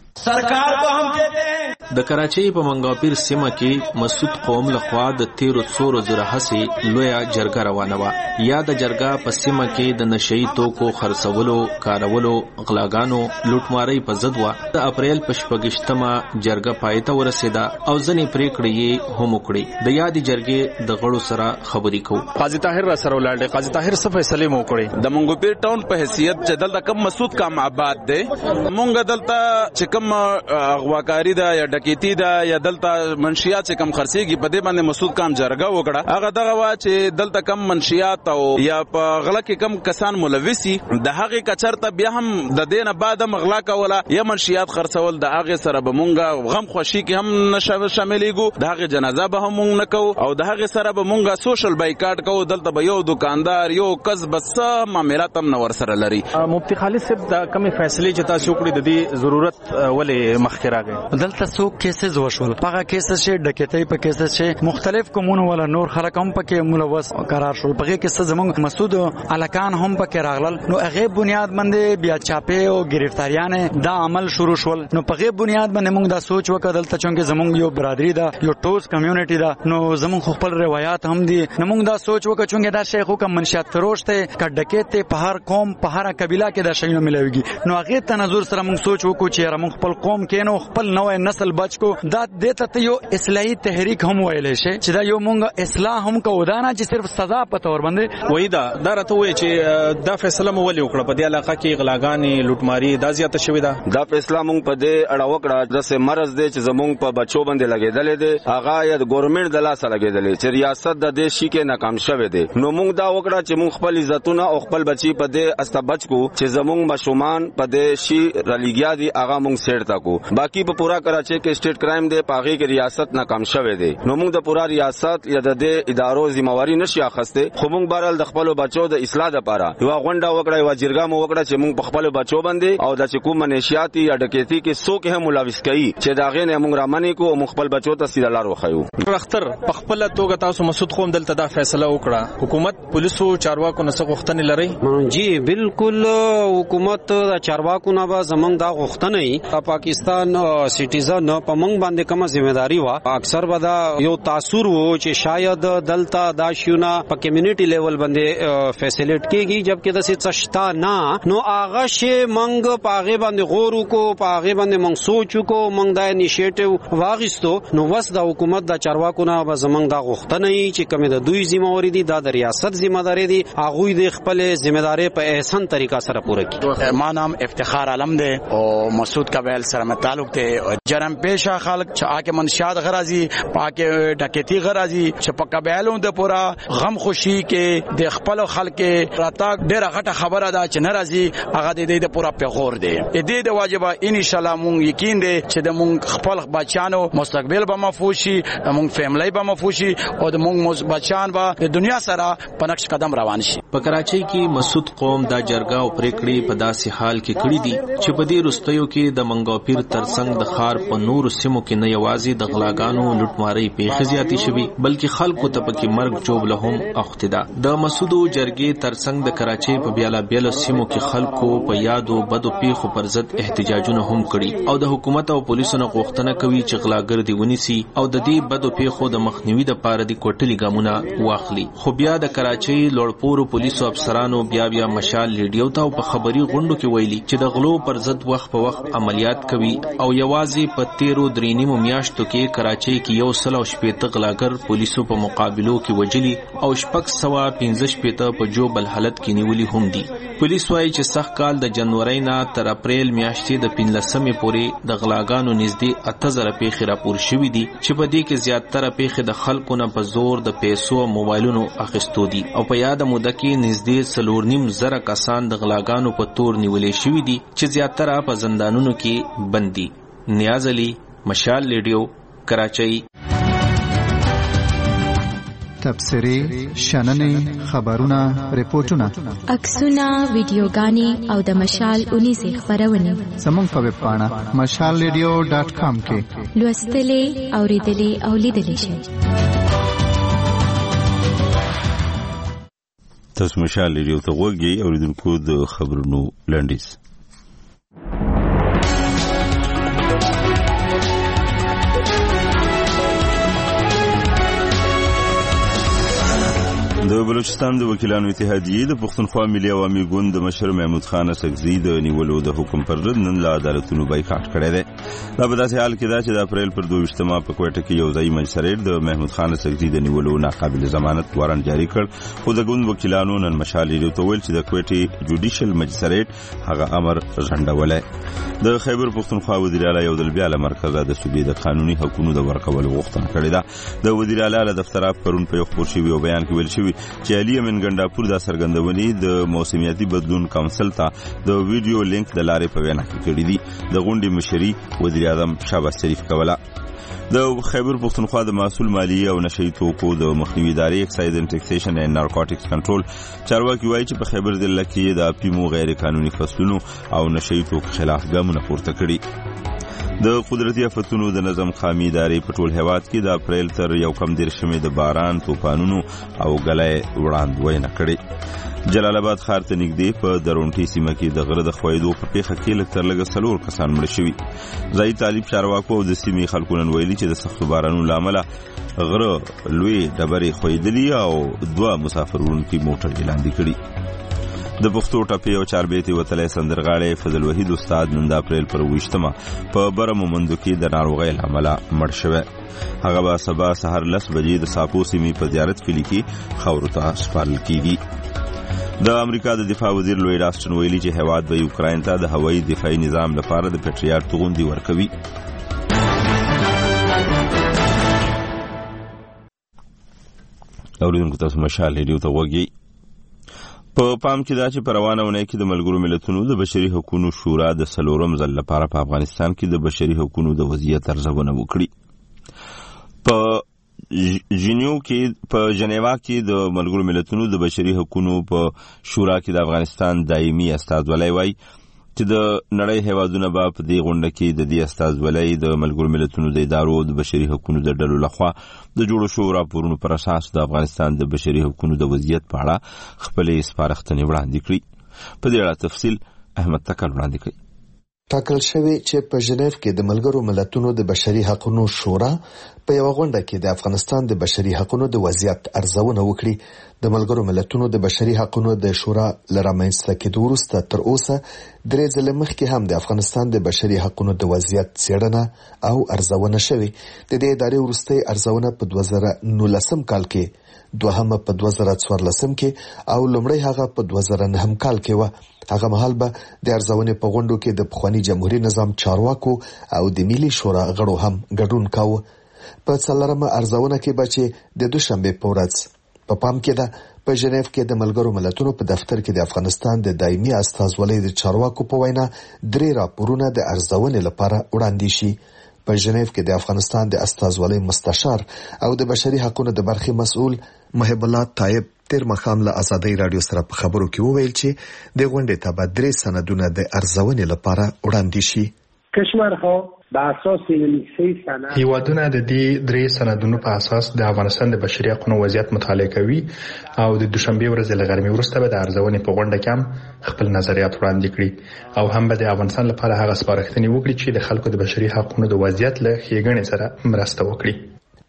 सरकार को हम कहते हैं د کراچۍ په منګاپیر سیمه کې مسعود قوم لخوا د 13 ورځو راهیسې لویه جرګه روانه وه. یا د جرګه په سیمه کې د نشئی توکو خرڅولو، کارولو، غلاګانو، لوټمارۍ په ضد وه. د اپریل په 26مه جرګه پای ته ورسېده او ځینې پریکړې یې هم وکړې. د یادې جرګې د غړو سره خبرې کوو. قاضي طاهر را سره ولاړ. قاضي طاهر څه فیصله مو کړې؟ د منګوپیر ټاون په حیثیت چې دلته کم مسعود کام آباد دی، مونږ دلته چې کم اغواکاری دا یا ډکیتی دا یا دلته منشیات چې کم خرڅيږي په دې باندې مسعود کام جرګه وکړه. هغه دغه وا چې دلته کم منشیات او یا په غلا کې کم کسان ملوثي د هغه کچرته بیا هم د دینه بعد مغلا کوله یا منشیات خرڅول د هغه سره به مونږه غم خوشي کې هم نشو شاملېګو، د هغه جنازه به هم مونږ نکو او د هغه سره به مونږه سوشل بایکاټ کوو. دلته به یو دکاندار یو کس بس معاملات هم نور سره لري. مفتی خالد صاحب دا کومه فیصله چې تاسو کړې د دې ضرورت ولې مخکې راغی؟ دلته څو کیسز وشول. هغه کیسز چې ډکیتۍ په کیسز چې مختلف کومونه ولا نور خلک هم پکې ملوث قرار شول. په کیسه زمونږ مسعود الکان هم پکې راغلل. نو هغه بنیاد باندې بیا چاپه او گرفتاریان دا عمل شروع شول. نو په هغه بنیاد باندې موږ دا سوچ وکړل دلته چې زمونږ یو برادری دا یو ټوز کمیونټي دا نو زمونږ خپل روایت هم دي. نو موږ دا سوچ وکړو چې دا شیخو کوم منشیات فروش ته کډکې ته په هر قوم په هر قبيله کې دا شی ملويږي. نو هغه ته نظر سره موږ سوچ وکړو چې موږ خپل قوم کې نو خپل نوې نسل بچ کو دا دته یو اصلاحي تحریک هم ویل شي چې دا یو مونږ اصلاح هم کو دا نه چې صرف سزا په تور باندې وای دا راته وای چې دا فیصله مو ولې وکړه په دې علاقه کې غلاګانې لوټماری دا زیاته شوې ده. دا فیصله مونږ په دې اړه وکړه چې مرز دې چې زمونږ په بچو باندې لګیدلې دي هغه یا ګورنمنت د لاسه لګیدلې چې ریاست د دې شي کې ناکام شوه دي. نو مونږ دا وکړه چې مونږ خپل عزتونه او خپل بچي په دې استبچ کو چې زمونږ مشومان په دې شي رلیګیا دي هغه مونږ سیټ تا کو. باقی په پورا کراچي کې سټیټ کرائم دی پاغي کې ریاست ناکام شوه دی. نو موږ د پورا ریاست یا د ادارو ذمہواری نشي اخسته. خو موږ بهرال د خپل بچو د اصلاح لپاره یو غونډه وکړه یو جرګه مو وکړه چې موږ په خپل بچو باندې او د حکومت منشیاتی یا ډکیتی کې څوک هم ملوث کړي چې دا غینه موږ رامنې کو او خپل بچو ته سیده لار وخایو. اختر په خپل توګه تاسو مسعود قوم دلته دا فیصله وکړه. حکومت پولیسو چارواکو نه څه غوښتنې لري؟ جی بالکل حکومت د چارواکو نه به زمونږ دا غوښتنې پاکستان سټیزن په مونږ باندې کومه ځمېداري وا. اکثر به دا یو تاثیر وو چې شاید دلته دا شیونه په کمیونټي لیول باندې فیسیلیټ کیږي جبکې د څه شتا نه. نو هغه شی مونږ په هغه باندې غور وکړو، په هغه باندې مونږ سوچ وکړو، مونږ دا انیشیټیو واغستو. نو وس د حکومت د چارواکو نه به زمونږ دا غوښتنې چې کومه د دوی ذمہواری دي دا د ریاست ذمہداري دي هغه د خپل ذمہداري په احسان طریقه سره پوره کړي. ما نام افتخار عالم دی او مسعود قبیل سره مې تعلق دی. جرم پیشه خلق چې آکه منشیات غرازي پاکه ډکیتی غرازي چې په قبیلو د پورا غم خوشي کې د خپل خلک راته ډېر غټه خبره ده چې ناراضي هغه د دې پورا پیغور دی. دې د واجبہ ان شاء الله مونږ یقین دی چې د مونږ خپل بچانو مستقبل به مفوشي، مونږ فیملی به مفوشي او د مونږ بچان به د دنیا سره په نقش قدم روان شي. په کراچۍ کې مسعود قوم دا جرګه او پریکړې په داسې حال کې کړې دي چې په دې رستیو کې د منګاپیر ترڅنګ د ښار په نور سیمو کې نه یوازې د غلاګانو لوټمارۍ پیښې زیاتې شوي بلکې خلکو ته پکې مرګ جوړ هم اخته ده. د مسعود جرګې ترڅنګ د کراچۍ په بیاله بیل سیمو کې خلکو په یادو بدو پیښو پر ضد احتجاجونه هم کړي او د حکومت او پولیسو نه غوښتنه کوي چې غلاګر دی ونیسي او د دې بدو پیښو د مخنیوي لپاره د کوټلي ګامونه واخلي. خو بیا د کراچۍ لوړپوړو پولیسو افسرانو بیا مشال ریډیو ته په خبري غونډو کې ویلي چې د غلو پر ضد وخت په وخت عملیات کوي او یوازې په 13 میاشتو کې کراچۍ کې 160 غلاګر پولیسو په مقابلو کې وجلي او 615 په جوبل حالت کې نیولي هم دي. پولیس وايي چې سخت کال د جنوري نه تر اپریل میاشتې د 15 پورې د غلاګانو نږدې 8000 پیښې راپور شوې دي چې په دې کې زیاتره پیښې د خلکو نه په زور د پیسو او موبایلونو اخیستو دي او په یاد موده کې نږدې 4.5 کسان د غلاګانو په تور نیولې شوي دي چې زیاتره په زندانونو کې بندي. نیاز علي، مشال ریډیو، کراچۍ. تبصرې، شننې، خبرونه، ریپورتونه، عکسونه، ویډیوګانې او د مشال اونیزې خپرونې زموږ په ویب پاڼه mashalradio.com کې لوستلې، اوریدلې او لیدلې شئ. تاسو مشال ریډیو ته غوږی اوریدونکو د خبرونو لنډیز. د بلوچستان د وکیلانو اتحادیې د پښتونخوا ملي عوامي ګوند د مشر محمود خان اسکزي د نیولو د حکم پر ضد نن له عدالتونو بایکاټ کړی دی. دا په داسې حال کې ده چې د اپریل پر 22 په کوټه کې یو ځایي مجلس د محمود خان اسکزي د نیولو ناقابل ضمانت وارنټ جاری کړ، خو د ګوند وکیلانو نن مشال ریډیو ته ویل چې د کوټې جوډیشل مجلس هغه امر ځنډولی. د خیبر پښتونخوا وزیر اعلی یو ځل بیا له مرکزه د صوبې د قانوني حقوقو د ورکولو غوښتنه کړې ده. د وزیر اعلی له دفتره پرون په یو خبر شوي بیان کې ویل شوي چې علي امین ګنډاپور د سرګندونې د موسمیاتي بدلون کونسل ته د ویډیو لینک د لارې په وینا کې کړی دي. د غونډې مشري وزیر اعظم شهباز شریف کوله. د خیبر پښتونخوا د مسؤل مالیه او نشئی توکو د مخنیوي ادارې اکسایز اینڈ ټیکسیشن اینڈ نارکوټکس کنټرول چارواکي وایي چې په خیبر ضلع کې د اپیمو غیر قانوني فصلونو او نشئی توکو خلاف ګامونه پورته کړي. د قدرتي آفتونو د نظم خامي ادارې په ټول هیواد کې د اپریل تر 1 د باران، طوفانونو او ګلای وړاندوینه کړې. جلال آباد ښار ته نږدې په درونټي سیمه کې د غره د ښویېدو په پیښه کې لږ تر لږه 4 کسان مړه شوي. ځایي طالب چارواکو او د سیمې خلکو نن ویلي چې د سختو بارانونو له امله غره لوی ډبرې ښویېدلي او 2 مسافر وړونکي موټر یې لاندې کړي. د پښتو ټپې او چاربیتې وتلی سندرغاړی فضل وحید استاد نن د اپریل پر 20 په بره مومندو کې د ناروغۍ له امله مړ شوی. هغه به سبا سهار 10 بجې د ساپو سیمې په زیارت کلي کې خاورو ته سپارل کیږي. د امریکا د دفاع وزیر لوید آسټن ویلي چې هیواد به یوکراین ته د هوایي دفاعي نظام لپاره د پیټریاټ توغندي ورکوي. اوریدونکو تاسو مشال ریډیو ته غوږی. په پام کې دا چې په روانه اونۍ کې د ملګرو ملتونو د بشري حقوقو شورا د 4م ځل لپاره په افغانستان کې د بشري حقوقو د وضعیت ارزونه وکړي. په ژنیوا کې د ملګرو ملتونو د بشري حقوقو په شورا کې د افغانستان دایمي استازولی وایي چې د نړۍ هیوادونه به په دې غونډه کې د دې استازولۍ د ملګرو ملتونو د ادارو د بشري حقوقو د ډلو لخوا د جوړو شوو راپورونو پر اساس د افغانستان د بشري حقوقو د وضعیت په اړه خپلې سپارښتنې وړاندې کړي. په دې اړه تفصیل احمد تکل وړاندې کوي. ټاکل شوی چې په ژنیف کې د ملګرو ملتونو د بشري حقوقو شورا په یو غونډه کې د افغانستان د بشري حقوقو د وضعیت ارزونه وکړي. د ملګرو ملتونو د بشري حقوقو د شورا لرامنځته کېدو وروسته تر اوسه 3 ځله مخکې هم د افغانستان د بشري حقوقو د وضعیت څېړنه او ارزونه شوې. د دې ادارې وروستۍ ارزونه په 2019 کال کې، دوهمه په 2014 کې او لومړی هغه په 2009 کال کې و. هغه مهال به د ارزونې په غونډو کې د پخواني جمهوریت نظام چارواکو او د ملي شورا غړو هم ګډون کاوه. په 4مه ارزونه کې به چې د دوشنبه په ورځ په پام کې ده په ژنیف کې د ملګرو ملتونو په دفتر کې د افغانستان د دایمي استازولۍ د چارواکو په وینا 3 راپورونه د ارزونې لپاره وړاندې شي. په ژنیف کې د افغانستان د استازولۍ مستشار او د بشري حقوقو د برخې مسؤل محب الله طایب تیر مخام له ازادي رادیو سره په خبرو کې وویل چې د غونډې ته به 3 سندونه د ارزونې لپاره وړاندې شي. کشورها به اساس هیوادونه د دې 3 سندونو په اساس د افغانستان د بشري حقوقو وضعیت مطالعه کوي او د دوشنبه ورځ له غرمې وروسته به د ارزونې په غونډه کې هم خپل نظریات وړاندې کړي او هم به د افغانستان لپاره هغه سپارښتنې وکړي چې د خلکو د بشري حقوقو د وضعیت له ښېګڼې سره مرسته وکړي.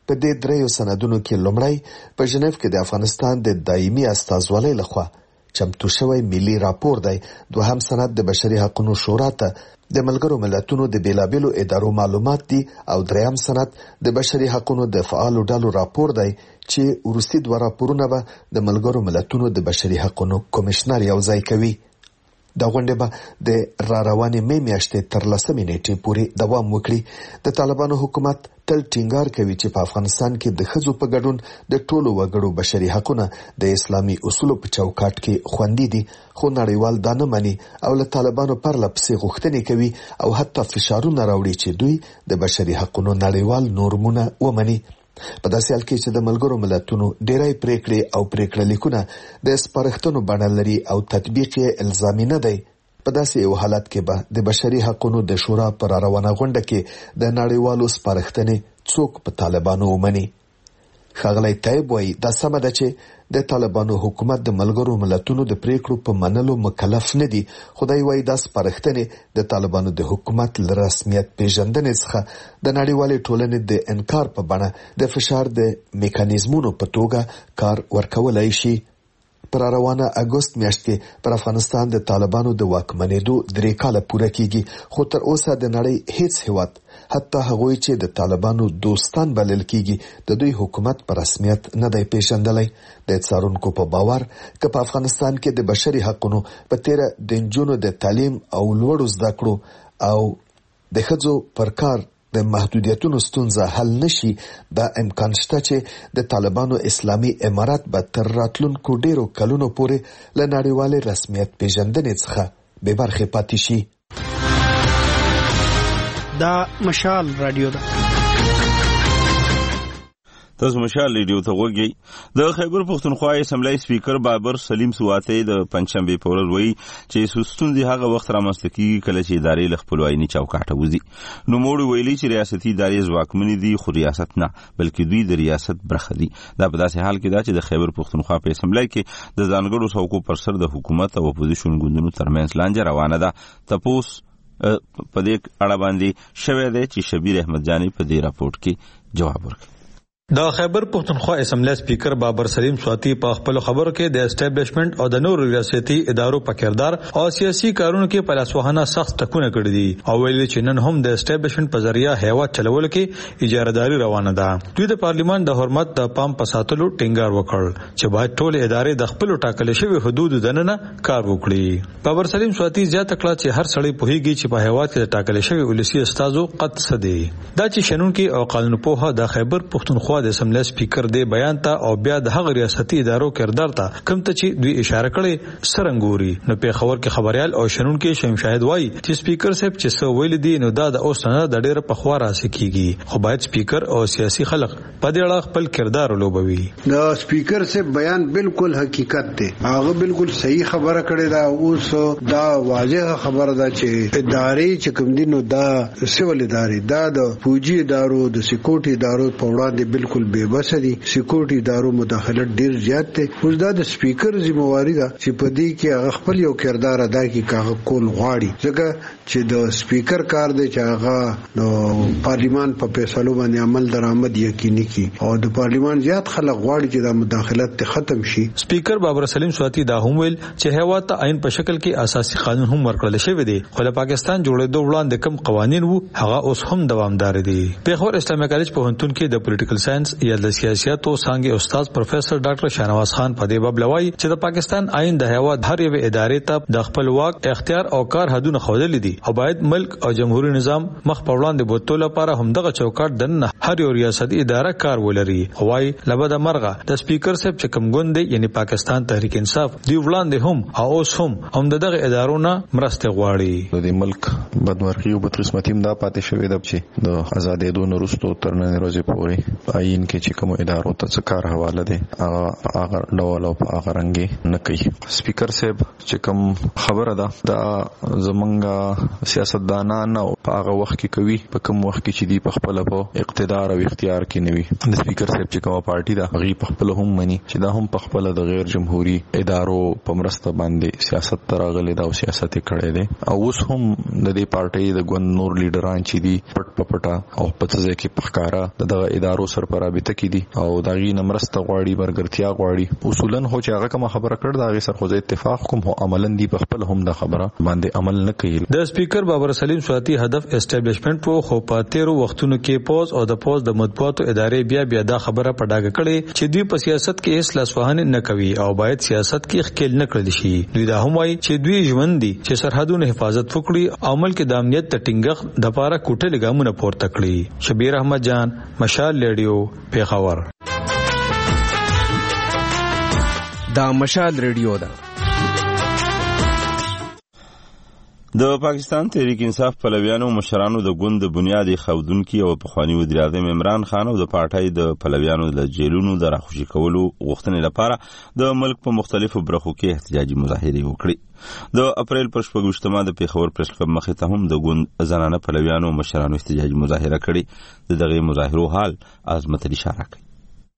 په دې دریو سندونو کې لومړی په ژنیف کې د افغانستان د دایمي استازولۍ لخوا چمتو شوی ملي راپور دی. دوهم سند د بشري حقوقو شورا ته د ملګرو ملتونو د بیلابیلو ادارو معلومات دي او دریم سند د بشري حقوقو د فعالو ډلو راپور دی چې وروستي دوه راپورونه به د ملګرو ملتونو د بشري حقوقو کمیشنر یو ځای کوي. دا غونډه به د راروانې مې میاشتې تر 10 نیټې پورې دوام وکړي. د طالبانو حکومت تل ټینګار کوي چې په افغانستان کې د ښځو په ګډون د ټولو وګړو بشري حقوقونه د اسلامي اصولو په چوکاټ کې خوندي دي، خو نړیوال دا نه مني او له طالبانو پرله پسې غوښتنې کوي او حتی فشارونه راوړي چې دوی د بشري حقوقو نړیوال نورمونه ومني. په داسې حال کې چې د ملګرو ملتونو ډېری پریکړې او پریکړه لیکونه د سپارښتنو بڼه لري او تطبیق یې الزامي نه دی، په داسې یو حالت کې به د بشري حقوقو د شورا پر روانه غونډه کې د نړیوالو سپارښتنې څوک په طالبانو ومني. ښاغلی طیب وایي دا سمه ده چې د طالبانو حکومت د ملګرو ملتونو د پریکړو په منلو مکلف نه دي، خدای وایي دا سپارښتنې د طالبانو د حکومت له رسمیت پیژندنې څخه د نړیوالې ټولنې د انکار په بڼه د فشار د میکانیزمونو په توګه کار ورکولای شي. پر روانه اګوست میاشت کې پر افغانستان د طالبانو د واکمنېدو 3 کاله پوره کیږي، خو تر اوسه د نړۍ هیڅ هیواد حتی هغوی چې د طالبانو دوستان بلل کیږي د دوی حکومت په رسمیت نه دی پیژندلی. د څارونکو په باور که په افغانستان کې د بشري حقوقو په تیره د نجونو د تعلیم او لوړو زده کړو او د ښځو پر کار د محدودیتونو ستونزه حل نشي، دا امکان شته چې د طالبانو اسلامي امارات به تر راتلونکو ډیرو کلونو پورې له نړیوالې رسمیت پیژندنې څخه بې برخې پاتې شي. دا مشال رادیو ده. تاسو مشال ریډیو ته وګورئ. د خیبر پښتونخوا اسمبلی سپیکر بابر سلیم سواته د پنځشنبه په ورځ وایي چې ستونزې هغه وخت رامنځته کیږي کله چې ادارې له خپل آئیني چوکاټه وځي. نو موږ ویلي چې ریاستي ادارې ځواکمنې دي، خو ریاست نه بلکې دوی د ریاست برخه دي. دا په داسې حال کې ده چې د خیبر پښتونخوا په اسمبلی کې د ځانګړو څوکو پر سر د حکومت او اپوزیشن ګوندونو ترمنځ لانجه روانه ده. تپوس په دې اړه باندې شوی دی چې شبیر احمد جانی په دې راپورټ کې جواب ورکړي. د خیبر پښتونخوا اسمبلی سپیکر بابر سلیم سواتی په خپل خبرو کې د اسټابلیشمنت او د نور ریاستي ادارو په کردار او سیاسي کارونو کې پلاسوهانه سخت ټکونه کړی دي او ویلي چې نن هم د اسټابلیشمنت په ذریعہ هیواد چلول کې اجارهداري روانه ده. دوی د پارلیمان د حرمت د پام په ساتلو ټینګار وکړ چې باید ټول ادارې د خپل ټاکل شوی حدود دننه کار وکړي. بابر سلیم سواتی زیاته کړه چې هر سړی پوهیږي چې په هیواد کې ټاکل شوی ولسی استادو قد څه دی. دا چې شنونکي او قانون پوها د خیبر پښتونخوا د اسمبلی سپیکر دی بیان ته او بیا د هغه ریاستي ادارو کردار ته کوم ته چې دوی اشاره کړي سرنګوري. نو په خبر کې خبريال او شنونکي شمشاهد وایي چې سپیکر صاحب چې څو ویل دي نو دا د اوس نه د ډېر په خوا راسي کیږي، خو باید سپیکر او سیاسي خلک په دې اړه خپل کردار لوبوي. دا سپیکر صاحب بیان بالکل حقیقت دی، هغه بالکل صحیح خبره کړې ده. اوس دا واضح خبره ده چې ادارې چې کوم دي نو دا سیول ادارې دا د فوجي ادارو د سکیورټي ادارو په وړاندې بالکل بس دي. سکیورټي ادارو مداخلت ډیر زیات دی. اوس دا د سپیکر ذمہواری ده چې په دې کې هغه خپل یو کردار ادا کړي کاغه کول غواړي، ځکه چې د سپیکر کار دی چې هغه د پارلیمان په فیصلو باندې عمل درآمد یقیني کړي او د پارلیمان زیات خلک غواړي چې د مداخلت ختم شي. سپیکر بابر سلیم سواتی دا هم ویل چې هیواد ته عین په شکل کې اساسي قانون هم ورکړل شوی دی، خو د پاکستان جوړېدو وړاندې کوم قوانين وو هغه اوس هم دوامدار دي. په خور اسلامي کالج پوهنتون کې د پولیټیکل ساينس یا د سیاستو څنګه استاد پروفیسور ډاکټر شاهنواز خان په دې باب لوي چې د پاکستان آئین د هیواد هر یو ادارې ته د خپل واک اختیار او کار حدونه خوذل دي او باید ملک او جمهوریت نظام مخ په وړاندې بوتلو لپاره هم دغه چوکاټ دنه هر یو ریاستي اداره کار ولري. هواي لبد مرغه د سپیکر صاحب چې کوم ګوند یعنی پاکستان تحریک انصاف دی وړاندې هم او اوس هم دغه ادارو نه مرسته غواړي. د ملک بدمرغي او بدقسمتي دا پاتې شوې ده چې د آزادېدو وروسته تر نن ورځې پورې آئین کې چې کوم ادارو ته کار حواله دي هغه ډول او هغه رنګي نه کوي. سپیکر صاحب چې کوم خبره ده دا زمونږ سیاستدانان او په هغه وخت کې کوي په کوم وخت کې چې دی په خپل په اقتدار او اختیار کې نوي. د سپیکر صاحب چې کومه پارټي ده غي په خپل هم مني چې دا هم په خپل د غیر جمهوریت ادارو په مرسته باندې سیاست ترغلي دا او سیاست کړي دي او اوس هم د دې پارټي د ګوند نور لیډران چې دي پټ پټا او په ځای کې پخکارا د ادارو سر ګډ په رابطه کې دي او داغي نمرسته غواړي برګرتیا غواړي اصولا هو چې هغه کوم خبره کړ دا غي سره خو اتفاق کوم هو عملاً دی په خپل هم د خبره باندې عمل نه کوي. د سپیکر بابر سلیم سواتی هدف اسټابلیشمنت په خو پاتېرو وختونو کې پوز او د پوز د مطبوعاتو ادارې بیا دا خبره په ډاګه کړي چې دوی په سیاست کې هیڅ لاسوهنه نه کوي او باید سیاست کې خپل نه کړل شي. دوی دا هم وایي چې دوی ژوند دي چې سرحدونو حفاظت وکړي او ملک د امنیت د ټینګښت د لپاره کوټه لګامونه پورته کړي. شبیر احمد جان، مشال ریډیو، پیښور. دا مشال ریډیو ده. د پاکستان تحریک انصاف پلویانو مشرانو د ګوند بنیادی خودونکو او پخوانی وزیر اعظم عمران خان او د پارټای د پلویانو د جیلونو د راخوشي کولو غوښتنې لپاره د ملک په مختلفو برخو کې احتجاجي مظاهرې وکړې. د اپریل پر 28مه د پیښور پریس کلب مخې ته هم د ګوند زنانه پلویانو مشرانو احتجاجي مظاهره کړې. د دغه مظاهرو حال عظمت علي اشاره کوي.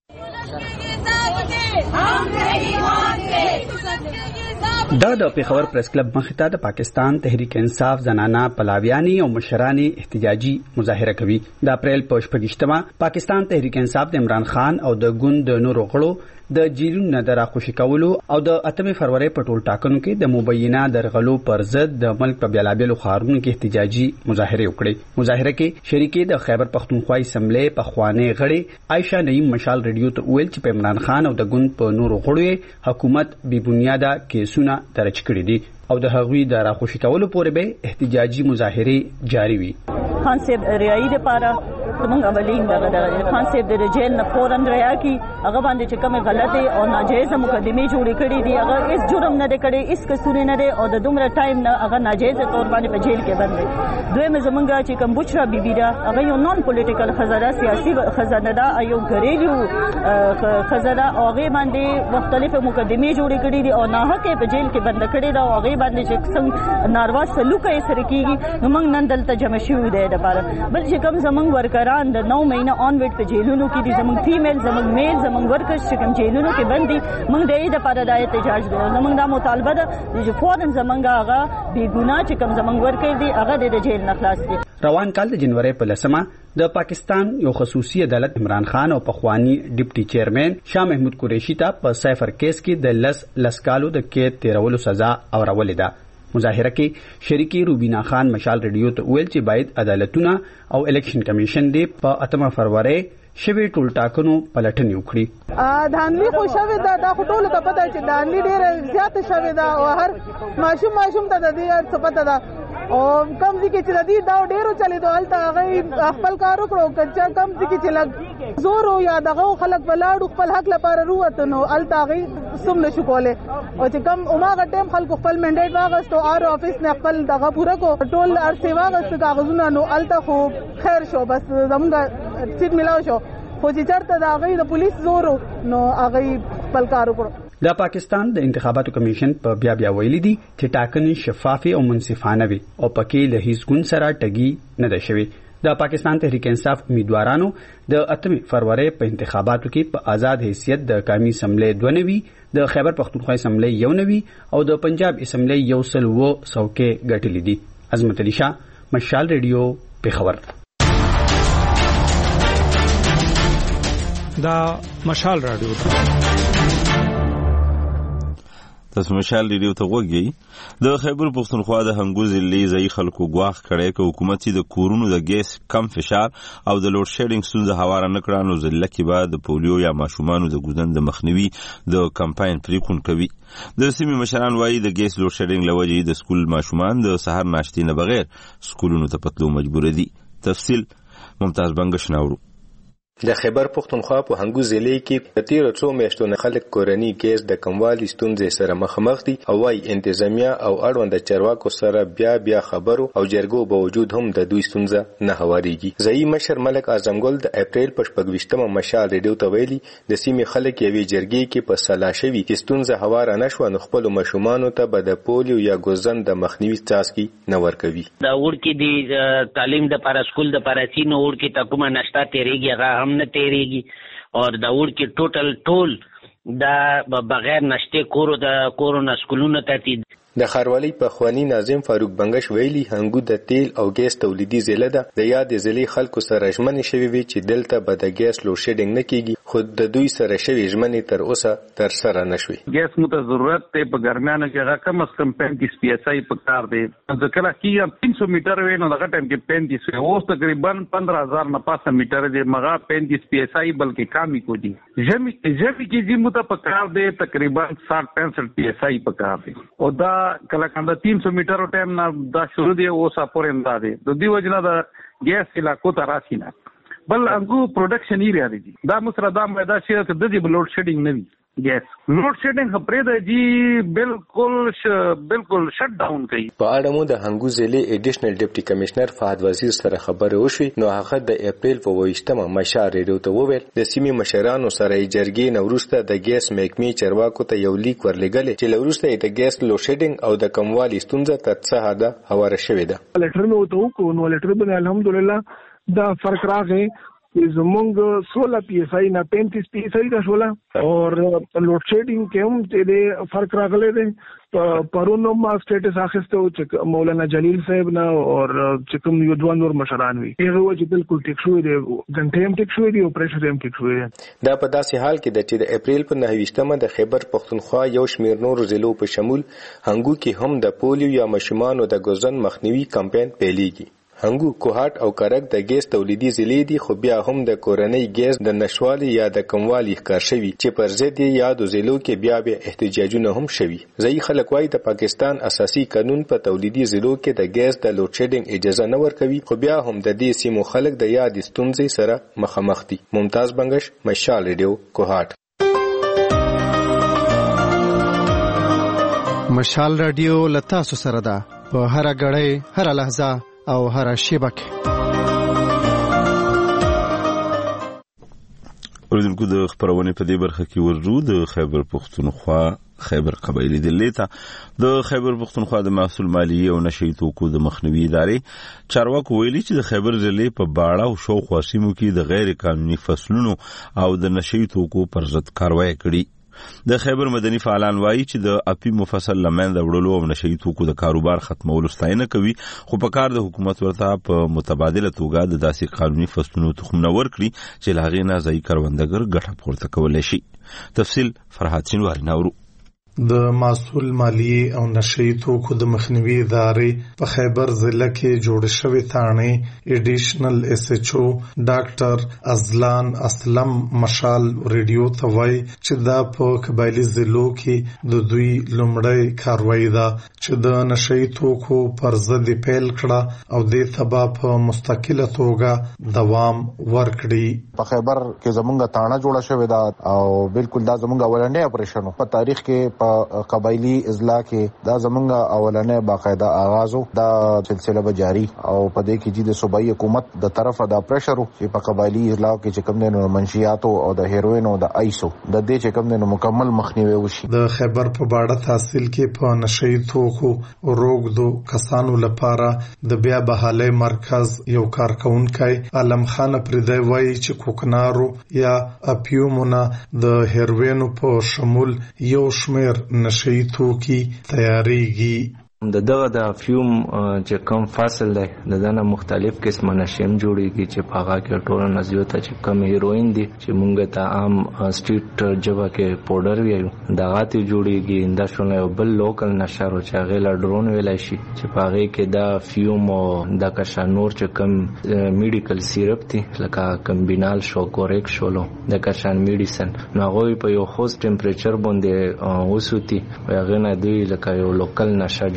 دا د پیښور پریس کلب مخې ته د پاکستان تحریک انصاف زنانه پلاویانی او مشرانی احتجاجي مظاهره کوي. د اپریل په 28مه پاکستان تحریک انصاف د عمران خان او د ګوند د نورو غړو د جیلونو د راخوشي کولو او د 8 فروری په ټول ټاکنو کې د مبینه درغلو پر ضد د ملک په بیلابیلو ښارونو کې احتجاجي مظاهره وکړي. مظاهره کې شریکي د خیبر پختونخوا اسمبلی په خوانه غړي عائشہ نعیم مشال ریډیو ته ویل چې په عمران خان او د ګوند په نورو غړو حکومت بی بنیاده کیسونه درج کړي دي او د هغوی د راخوشي کولو پورې به احتجاجي مظاهره جاری وي. خان صاحب ریائی د پاره زمونږ اولین دغه خان صاحب د جیل نه فورن ریا کی هغه باندې چې کومه غلطه او ناجایز مقدمه جوړې کړې دي هغه هیڅ جرم نه کړي هیڅ قصور نه دی او د دومره ټایم نه هغه ناجایز تور باندې په جیل کې بند دي. دوی زمونږ چې کوم بوچرا بیبی دا هغه یو نون پولیټیکل خزانه سیاسي خزانه دا یو غریلو خزانه او هغه باندې مختلفه مقدمه جوړې کړې دي او نه حق په جیل کې بند کړي دا او هغه باندې چې څنګه ناروا سلوک یې سره کیږي نو موږ نن دلته جمع شو دی د پاره بل چې کوم زمونږ ورکران د 9 مهینه آن ویټ په جیلونو کې دي زمونږ فیمیل زمونږ میل زمونږ ورکرز چې کوم جیلونو کې بند دي موږ د دې لپاره د احتجاج دی زمونږ دا مطالبه ده چې فورن زمونږ هغه بی ګناه چې کوم زمونږ ورکر دي هغه د جیل نه خلاص دي. روان کال د جنوري په 10مه د پاکستان یو خصوصي عدالت عمران خان او پخوانی ډیپټي چیرمن شاه محمود قریشی ته په سایفر کیس کې د لس کالو د قید تیرولو سزا اورولې ده. مظاهره کې شریکی روبینا خان مشال ریډیو ته ویل چې باید عدالتونه او الیکشن کمیشن دی په 8 فروری شوی ټول ټاکنو پلټنې وکړي. دانلی خو شوی دا خو ټول ته پته چې دانلی ډېر زیات شوی دا او هر ماشوم ته د دې څه پته ده او کم ځکه چې د دې دا ډېرو چلی دوه هلته هغه خپل کار وکړو کچا کم ځکه چې لږ زور یا دغه خلک بلاړو خپل حق لپاره وروته نو هلته هغه سم نشو کولی او چې کم هماغه ټایم خلکو خپل منډیټ واغستو آر آفیس نه خپل دغه پوره کو ټول ارسي واغستو کاغذونه نو هلته خو خیر شو بس زموږ سیټ ملاو شو خو چې چېرته د هغوی د پولیس زور نو هغوی خپل کار وکړو. د پاکستان د انتخاباتو کمیشن په بیا ویلي دي چې ټاکنې شفافې او منصفانه وي او پکې له هیڅ ګوند سره ټګي نه ده شوې. د پاکستان تحریک انصاف امیدوارانو د 8 فروری په انتخاباتو کې په آزاد حیثیت د قومي اسمبلی 92 د خیبر پختونخوا اسمبلی 91 او د پنجاب اسمبلی 100 څوکۍ ګټلې دي. عظمت علي شاه، مشال ریډیو، پیښور. دا مشال رادیو تاسو مشال ریډیو ته وګورئ. د خیبر پختونخوا د هنګو ضلعي ځایي خلکو ګواښ کړی که حکومت د کورونو د ګیس کم فشار او د لوډ شیډینګ ستونزه هواره نه کړه نو ضلع کې به د پولیو یا ماشومانو د ګوزن د مخنیوي د کمپاین پریکون کوي. د سیمې مشران وایي د ګیس لوډ شیډینګ له وجې د سکول ماشومان د سحر ناشتې نه بغیر سکولونو ته پتلو مجبور دي. تفصیل ممتاز بنګش ناوړو. د خیبر پختونخوا په هنګو ضلع کې په تیرو څو میاشتو نه خلک کورني ګیس د کموالي ستونزې سره مخامخ دي او وايي انتظامیه او اړوند چارواکو سره بیا خبرو او جرګو باوجود هم د دوی ستونزه نه هواريږي. ځایي مشر ملک اعظم ګل د اپریل په 28مه مشال ریډیو ته ویلي د سیمې خلک یوې جرګې کې په سلا شوي چې ستونزه هواره نشو نو خپل ماشومانو ته به د پولیو یا ګوزن د مخنیوي څاڅکي نه ورکوي. د وړکي د تعلیم د پر سکول د پرسینو وړکي ته کومه نشتا تیریږي هغه هم نه تیریږي او د وړکي ټول دا بغیر نشته کورونا سکولونو ته د ښاروالۍ پخوانی ناظم فاروق بنگش ویلي هنګو د تیل او ګیس تولیدي ضلع ده. د یادې ضلع خلکو سره ژمنې شوې وي چې دلته به د ګیس لوډ شیډینګ نه کیږي، خو د دوی سره شوې ژمنې تر اوسه ترسره نشوي. ګیس مو ته ضرورت دی په ګرمیانو کې هغه کم از کم 35 پی ایس آی په کار دی. ځکه چې 300 میټر وینو دغه ټایم کې 35 اوس تقریبا 15000 نه پاسه میټر دی مغا 35 پی ایس آی بلکې کمی کو دي. ژمی کې چې مو ته په کار دی تقریبا 60-65 پی ایس آی په کار دی او دا کله کنده 300 میټر ټایم نه دا شروع دی اوس اپورین دا دی د دې وجنه دا ګیس علاقو ته راشي نه بل انګو پروډکشن ایریا دی دا مسره دا مېدا شي ته د دې لوډ شیډینګ نه وي. ګیس لوډ شیډینګ خبره ده جی بالکل شټ ډاون کوي. په اړه مو د هنګو ضلع ایډیشنل ډیپټي کمشنر فهد وزیر سره خبرې وشوې نو هغه د اپریل په 28مه مشال ریډیو ته وویل د سیمې مشرانو سره جرګې نوروسته د ګیس محکمې چارواکو ته یو لیک ورلګل چې لوروسته د ګیس لوډ شیډینګ او د کموالي ستونزه تر څه حده هواره شوې ده. لیټر مې وته کو نو لیټر باندې الحمدلله دا فرق راغی زمونږ 16 پی ایس آئی نه 35 پی ایس آئی دا شولا اور لوډ شیډینګ کې هم دې فرق راغلی دی. پرونو ما سټیټس اخیسته چې مولانا جلیل صاحب نه اور چې کوم یو دوه نور مشران وي هغه چې بالکل ټیک شوی دی غنټه هم ټیک شوی دی او پریشر هم ټیک شوی دی. دا په داسې حال کې د چې د اپریل په 29مه د خیبر پختونخوا یو شمیر نور ضلعو په شمول هنګو کې هم د پولیو یا ماشومانو د ګوزن مخنیوي کمپاین پیلېږي. هنګو کوهات او کرک د ګیس تولیدي ضلع دي خو بیا هم د کورنۍ ګیس د نشوالي یا د کموالي ښکار شوي چې پر ضد یې یادو ضلعو کې بیا احتجاجونه هم شوي. ځایي خلک وایي د پاکستان اساسي قانون په تولیدي ضلعو کې د ګیس د لوډ شیډینګ اجازه نه ورکوي خو بیا هم د دې سیمو خلک د یاد ستونزې سره مخامخ دي. ممتاز بنگش، مشال ریډیو، کوهات. مشال رادیو لتا سره ده په هر غړې هر لحظه او هر شیبه کې. اوریدونکو د خبرونه په دې برخه کې ورجو د خیبر پختونخوا خیبر قبایلی ضلع ته د خیبر پختونخوا د محصول مالیې او نشئی توکو د مخنیوي ادارې چارواکو ویلي چې د خیبر ضلع په باړه او شاوخوا سیمو کې د غیر قانوني فصلونو او د نشئی توکو پر ضد کاروایی کړي. د خیبر مدني فعالان وایي چې د اپي مفصل لمن د وړلو او نشئی توکو د کاروبار ختمولو ستاینه کوي خو په کار د حکومت ورته په متبادله توګه د داسې قانوني فصلونو تخمونه ورکړي چې له هغې نه ځایي کروندګر ګټه پورته کولی شي. تفصیل فرحات شینواري ناورو. د محصول مالیې او نشئی توکو د مخنیوي ادارې په خیبر ضلع کې جوړ شوې تاڼې ایډیشنل ایس ایچ او ډاکټر ازلان اسلم مشال ریډیو ته وایي چې دا په قبایلی ضلعو کې د دوی لومړی کاروایی ده چې د نشئی توکو پر ضد پیل کړه او دې تبا په مستقله توګه دوام ورکړي. په خیبر کې زمونږ تاڼه جوړه شوې ده او بالکل دا زمونږ اولنې اپریشن په تاریخ کې په قبایلی اضلاع کې دا زمونږ اولنې باقاعده آغازو دا سلسله به جاری او په دې کې د صوبایي حکومت د طرفه د پریشر چې په قبایلی اضلاع کې چې کوم نه منشیاتو او د هیروین او د آیسو د دې چې کوم نه مکمل مخنیوي وشي. د خیبر په باړه تحصیل کې په نشئی توکو روغدو کسانو لپاره د بیا بحالي مرکز یو کارکونکي علم خان پردی وایي چې کوکنارو یا اپیومونه د هیروینو په شمول یو شمیر نشئی توکي تیاریږي. د دغه د افیوم چې کوم فاصل دی د دنه مختلف قسمه نشیم جوړیږي چې په هغه کې ټول نزیوته چې کم هیروین دي چې مونږ ته عام سټریټ جبا کې پاوډر ویو دغه ته جوړیږي دا شونه یو بل لوکل نشارو چې هغه لا ډرون ویلای شي چې په هغه کې دا افیوم او د کشانور چې کم میډیکل سیرپ دي لکه کمبینال شو کورک شولو د کشان میډیسن نو هغه په یو خوش ټمپریچر باندې وسوتی هغه نه دی لکه یو لوکل نشه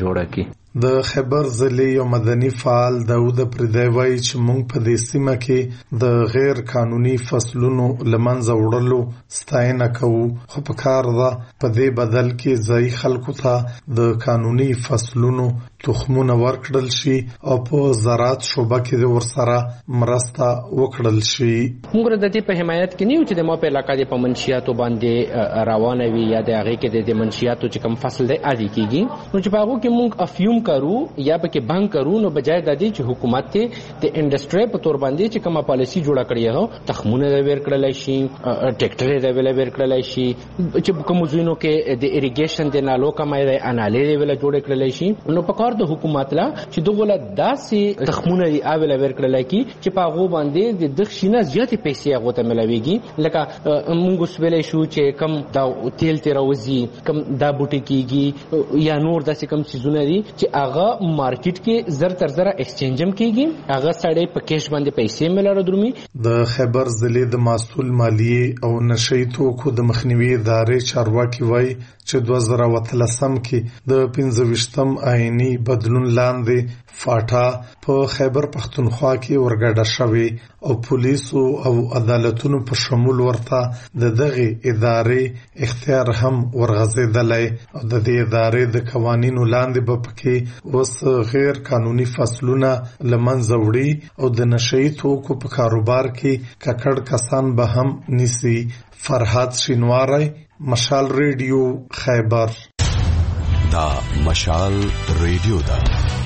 د خیبر ضلع یو مدني فعال داود پردی وایي چې موږ په دې سیمه کې د غیر قانوني فصلونو لمنځه وړلو ستاینه کوو خو په کار ده په دې بدل کې ځایي خلکو ته د قانوني فصلونو تخمونه ورکړل شي او په زراعت شعبه کې ورسره مرسته وکړل شي. موږ د دې په حمایت کې نیو چې د مو په علاقې د پمنشیاتو باندې روانه وي یا د هغه کې د منشیاتو چې کم فصل دی ادي کیږي نو چې په هغه کې موږ افیوم کارو یا پکې بانک کارو نو بجای د دې چې حکومت ته د انډستری په تور باندې چې کومه پالیسی جوړه کړی هو تخمونه د ور کړلای شي ټریکټر د ور کړلای شي چې کوم ځینو کې د اریګیشن د نالو کمای د انالې د ور جوړ کړلای شي نو په کار د حکومت لا چې دغه داسې تخمونه دی اوله ور کړلای کی چې په هغه باندې د دښینه زیاتې پیسې هغه ته ملويږي لکه موږ وسولې شو چې کم دا تیل تیروزی کم دا بوټي کیږي یا نور داسې کم سيزونه دي چې هغه مارکیټ کې زر تر زر ایکسچینجم کیږي هغه سړی په کیش باندې پیسې ملره درومي. د خیبر ضلع د مسؤل مالیه او نشئی توکو د مخنیوي ادارې چارواکي وایي چې 2013 کې د 15م آئینی بدلون لاندې فاټا په خیبر پختونخوا کې ورګډه شوې او پولیسو او عدالتونو په شمول ورته د دغه ادارې اختیار هم ورغځېدلی او د دې ادارې د قوانینو لاندې به پکې اوس غیر قانوني فصلونه لمنځه وړي او د نشئی توکو په کاروبار کې ککړ کسان به هم نیسي. فرحات شینواری، مشال ریډیو، خیبر. دا مشال ریډیو دا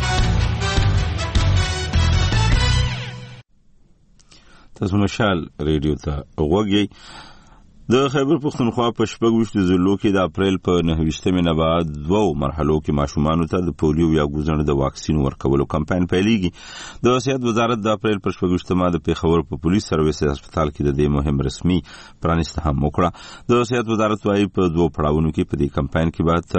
تاسو مشال ریډیو ته وګورئ. د خیبر پختونخوا په 26 ضلعو کې د اپریل په 29 نه بعد 2 مرحلو کې ماشومانو ته د پولیو یا ګوزڼ د واکسین ورکولو کمپاین پیلېږي. د صحت وزارت د اپریل په 26 د پیښور په پولیس سرویس هسپتال کې د دې مهم رسمي پرانیست هم وکړه. د صحت وزارت وايي په 2 پړاوونو کې په دې کمپاین کې بعد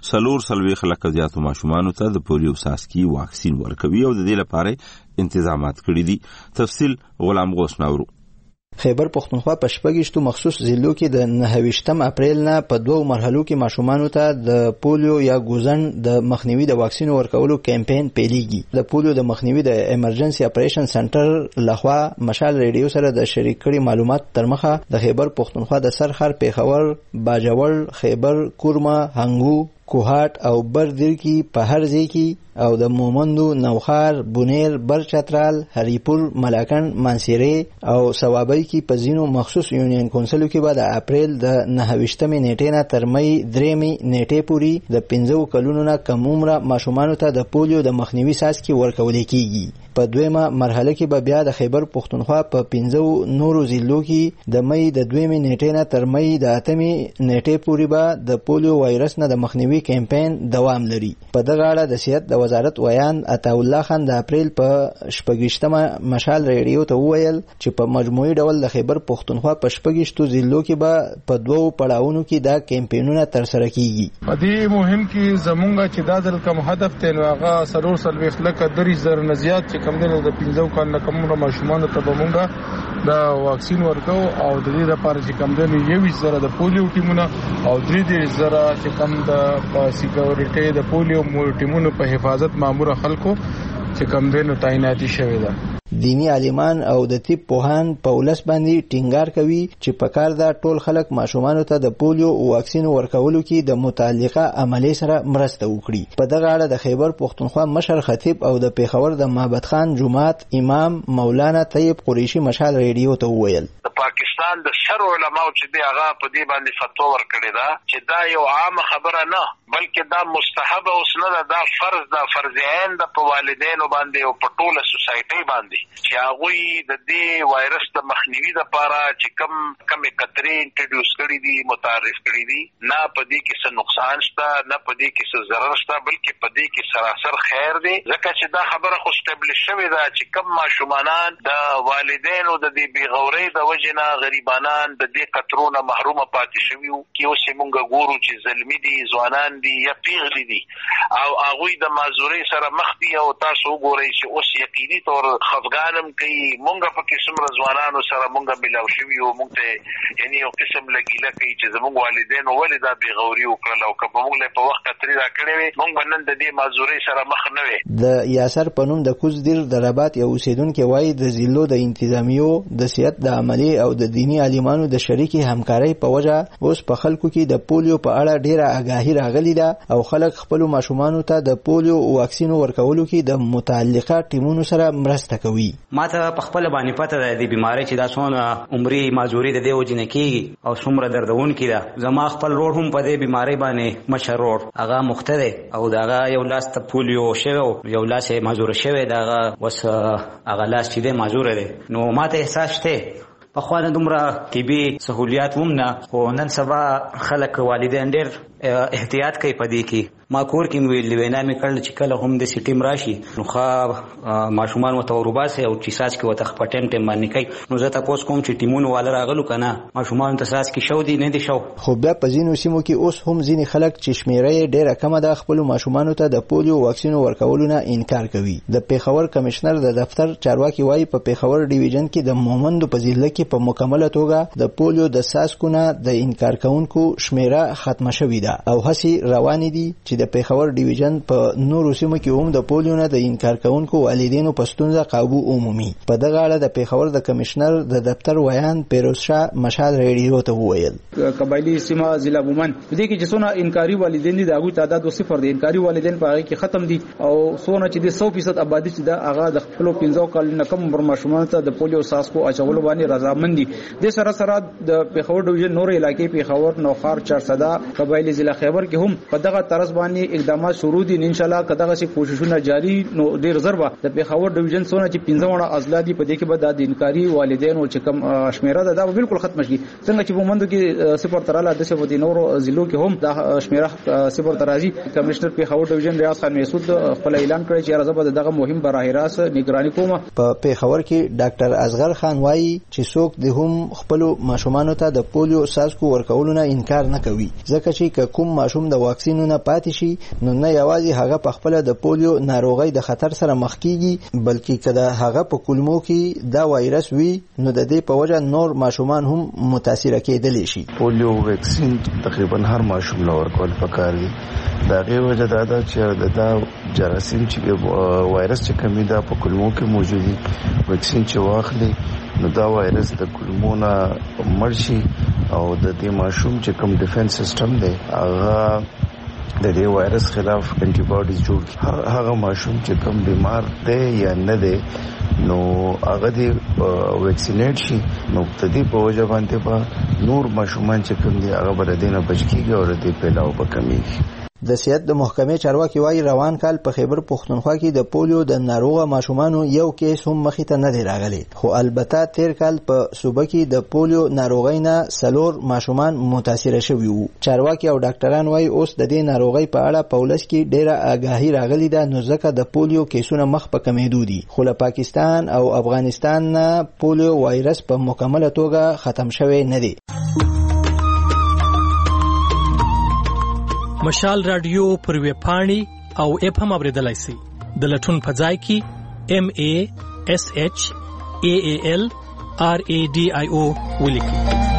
تر 4 لکه زیاتو ماشومانو ته د پولیو ساسکی واکسین ورکوي او د دې لپاره انتظامات کړي دي. تفصیل غلام غوث ناورو. خیبر پختونخوا په 26 مخصوص ضلعو کې د 29 اپریل نه په 2 مرحلو کې ماشومانو ته د پولیو یا ګوزن د مخنیوي د واکسین ورکولو کمپاین پیلېږي. د پولیو د مخنیوي د ایمرجنسي اپریشن سنټر لخوا مشال ریډیو سره د شریک کړي معلومات تر مخه د خیبر پختونخوا د سرخر، پیښور، باجوړ، خیبر، کورما، هنګو، کوهات او بردیر کې په هر ځای کې او د مومندو، نوخار، بونیر، برچترال، هریپور، ملاکن، منصیری او ثوابی کې په ځینو مخصوص یونین کونسلو کې به د اپریل د 29 نیټې نه تر مئی 3 نیټې پورې د 15 کلونو نه کم عمره ماشومانو ته د پولیو د مخنیوي ساسکی ورکول کیږي. په دویمه مرحله کې به بیا د خیبر پختونخوا په 15 نورو ضلعو کې د مئی د 2 نیټې نه تر مئی د 8 نیټې پورې به د پولیو وایرس نه د مخنیوي کمپاین دوام لري. په دغه اړه د صحت د وزارت ویان عطا الله خان د اپریل په 28مه مشال ریډیو ته وویل چې په مجموعي ډول د خیبر پختونخوا په 26 ضلعو کې به په 2 پړاوونو کې دا کمپاینونه تر سره کیږي. په دې مهم کې زمونږ چې دا ځل کوم هدف ته نو هغه 340 لکه 30,000 نه زیات چې کم نه د 15 کال نه کم ماشومان ته به مونږ دا واکسین ورکو او د دې لپاره چې کم نه 20,000 د پولیو ټیمونه او 3,000 چې کم د سکیورټي د پولیو ټیمونو په حفاظت مامور خلکو چې کم دینو تعیناتي شوی ده. دینی عالمان او د طب پوهان په ولس باندې ټینګار کوي چې په کار دا ټول خلک ماشومانو ته د پولیو واکسین ورکولو کې د متعلقه عملې سره مرسته وکړي. په دغه اړه د خیبر پختونخوا مشر خطیب او د پیښور د معبد خان جماعت امام مولانا طیب قریشي مشال ریډیو ته وویل د پاکستان د شر علماو چې دی هغه په دې باندې فتوا ورکړې ده چې دا یو عام خبره نه بلکې دا مستحب او سنت دا فرض دا فرض عین د والدینو باندې او په ټوله سوسایټي باندې چې هغه د دې وایرس د مخنیوي لپاره چې کم قطرې انټروډیوس کړي دي متعارف کړي دي نه په دې کې څه نقصان شته نه په دې کې څه ضرر شته بلکې په دې کې سراسر خیر دی ځکه چې دا خبره خو اسټابلیش شوې ده چې کم ماشومان د والدینو د دې بیغورۍ د وجنه غریبانان د دې قطرونه محروم پاتې شوي کې اوس موږ ګورو چې زلمی دي ځوانان دي یا پیغلي دي او هغه د معذورۍ سره مخ دي او تاسو وګورئ چې اوس یقیني تور خفګانم کوي مونږ په قسم رضوانانو سره مونږ ملاو شوي او مونږ ته یعنی یو قسم لګیله کوي چې زموږ والدین ولې دا بیغوري وکړل او که مونږ له په وخت تری را کړی وي مونږ بنن د دې معذورۍ سره مخ نه وي. د یاسر پنوم د کوزدیر د رباط یو اوسیدونکو وایي د ضلعو د انتظامیو د سیاست د عملی او د دینی عالمانو د شریکي همکارۍ په وجه اوس په خلکو کې د پولیو په اړه ډیره آگاهی راغلی ده او خلک خپل ماشومانو ته د پولیو واکسین ورکولو کې د متعلقه ټیمونو سره مرسته کوي. کوي. ماته په خپل باندې پته ده د بیماری چې دا څونه عمري معذوري د دې وجنه کیږي او څومره دردونکې ده. زما خپل روړ هم په دې بیماری باندې مشر روړ هغه مخته ده او داغه یو لاس ته پولیو شوی یو لاس یې معذور شوی داغه وس هغه لاس چې دی معذور دی. نو ماته احساس شته په خو نه دومره طبي سہولیات هم نه خو نن سبا خلک والدین ډېر احتیاط کوي په دې کې. ما کور کې ویل وینا مې کړل چې کله هم د سټیم راشي نو ښه ماشومان ورته وروباسي او چې ساس کې ورته په ټیم باندې کوي. نو زه تاسو کوم چې ټیمونو والا راغلو کنه ماشومان ته ساس کې شو دي نه دي شو. خو بیا په ځینو سیمو کې اوس هم ځینې خلک چې شمیره یې ډېره کمه ده خپل ماشومان ته د پولیو واکسین ورکولو نه انکار کوي. د پیښور کمشنر د دفتر چارواکي وایي په پیښور ډیویژن کې د مومندو په ضلع کې په مکمله توګه د پولیو د ساسکونه د انکار کوونکو شمیره ختمه شوې ده او هڅې روانې دي چې د پیښور ډیویژن په نورو سیمو کې هم د پولیو نه د انکار کوونکو والدینو په ستونزه قابو عمومي. په دغه اړه د پیښور د کمشنر د دفتر ویان پیروز شاه مشال ریډیو ته وویل قبایلی سیمه ضلع بومن دې کې چې څونه انکاري والدین دي دغه تعداد 0 دي. انکاري والدین په هغه کې ختم دي او څونه چې د 100% آبادی چې د هغه د خپل 15 کال نه کم عمر ماشومان ته د پولیو ساسکو اچولو باندې رضامند دي. د سره د پیښور ډیویژن نور علاقې پیښور نوخار چارسده قبایلی ضلع خیبر کې هم په دغه طرز باندې اقدامات شروع دي. ان شاء الله کداغه سي کوششونه جاری نو ډیر ضربه د پیښور ډیویژن څونه چې 15 اضلاع دي په دې کې به د انکاري والدین او چې کم شمیره ده دا بالکل ختم شي. څنګه چې ومندو کې 0 تراله د سپوتي نور ضلعو کې هم د شمیره 0 ترازی. کمشنر پیښور ډیویژن ریاض خان مسعود خپل اعلان کړی چې راځه دغه مهم براه راست نگرانی کومه. په پیښور کې ډاکټر اصغر خان وایي چې څوک د هم خپل ماشومان ته د پولیو ساسکو ورکولو نه انکار نه کوي ځکه چې کوم ماشوم د واکسینونو پاتې شي نو نه یوازې هغه په خپل د پولیو ناروغي د خطر سره مخ کیږي بلکې کله هغه په کولمو کې دا وایرس وي نو د دې په وجه نور ماشومان هم متاثر کېدلی شي. پولیو ویکسین تقریبا هر ماشوم له ورکول پکار دي. دا غي وجه دا چې دا جراثیم چې وایرس چې کمی دا په کولمو کې موجود دي ویکسین چې واخلي نو دا وایرس د کولمو نه مرشي او د دې ماشوم چې کوم ډیفنس سیستم دی هغه د دې وایرس خلاف انټي باډیز جوړ هغه ماشوم چې کوم بیمار دی یا نه دی نو هغه دې ویکسینیټ شي نو د دې په وجه باندې به نور ماشومان چې کوم دي هغه بر دینه بچ کیږي او د دې پیلاو به کمیږي. د صحت د محکمې چارواکي وایي روان کال په خیبر پښتونخوا کې د پولیو د ناروغه ماشومانو یو کیس هم مخې ته نه دی راغلی خو البته تیر کال په صوبه کې د پولیو ناروغۍ نه 4 ماشومان متاثر شوي وو. چارواکي او ډاکټران وایي اوس د دې ناروغۍ په اړه په ولس کې ډېره آګاهي راغلې ده نو ځکه د پولیو کیسونه مخ په کمیدو دي خو له پاکستان او افغانستان نه پولیو وایرس په مکمله توګه ختم شوی نه دی. مشال رادیو پر ویب پاڼې او اپ هم اوریدلای شئ. د لټون په ځای کې MASHAALRADIO ولیکئ.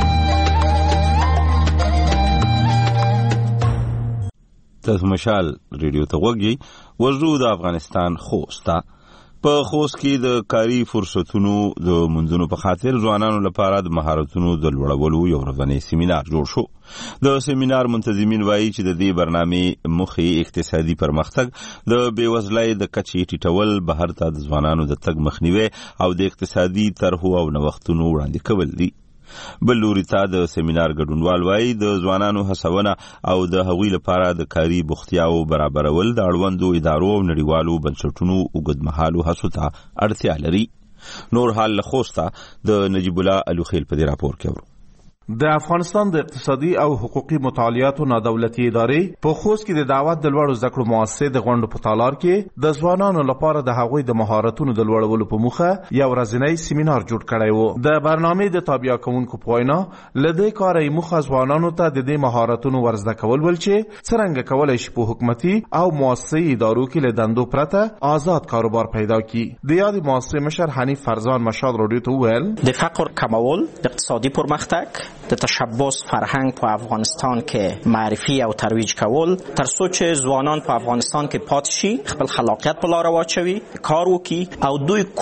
تاسو مشال ریډیو ته وګورئ. ورزو د افغانستان خوستا په خوست کې د کاري فرصتونو د منځونو په خاطر ځوانانو لپاره د مهارتونو د لوړولو یو ورځنی سیمینار جوړ شو. د سیمینار منتظمین وایي چې د دې برنامې موخه اقتصادي پرمختګ د بیوزلۍ د کچې ټیټول بهر ته د ځوانانو د تګ مخنیوي او د اقتصادي طرحو او نوښتونو وړاندې کول دي. بل لوري ته د سیمینار ګډونوال وایي د ځوانانو هڅونه او د هغوی لپاره د کاري بوختیاو برابرول د اړوندو ادارو او نړیوالو بنسټونو اوږدمهالو هڅو ته اړتیا لري. نور حال له خوسته د نجیب الله الوخیل په دې راپور کې ورو. د افغانستان د اقتصادي او حقوقي مطالعاتو نادولتي ادارې په خوست کې د دعوت د لوړو زده کړو مؤسسې د غونډو په تالار کې د ځوانانو لپاره د هغوی د مهارتونو د لوړولو په موخه یو ورځنی سیمینار جوړ کړی و. د برنامې د تابع کوونکو په وینا له دې کاره یې موخه ځوانانو ته د دې مهارتونو ورزده کول ول چې څرنګه کولای شي په حکومتي او مؤسسي ادارو کې له دندو پرته آزاد کاروبار پیدا کړي. د یادې مؤسسې مشر حنیف فرزان مشال رادیو ته وویل د فقر کمول، اقتصادي پرمختګ، د تشبث فرهنګ په افغانستان کې معرفي او ترویج کول تر څو چې ځوانان په افغانستان کې پاتې شي، خپل خلاقیت په لار واچوي، کار وکړي او دوی کوم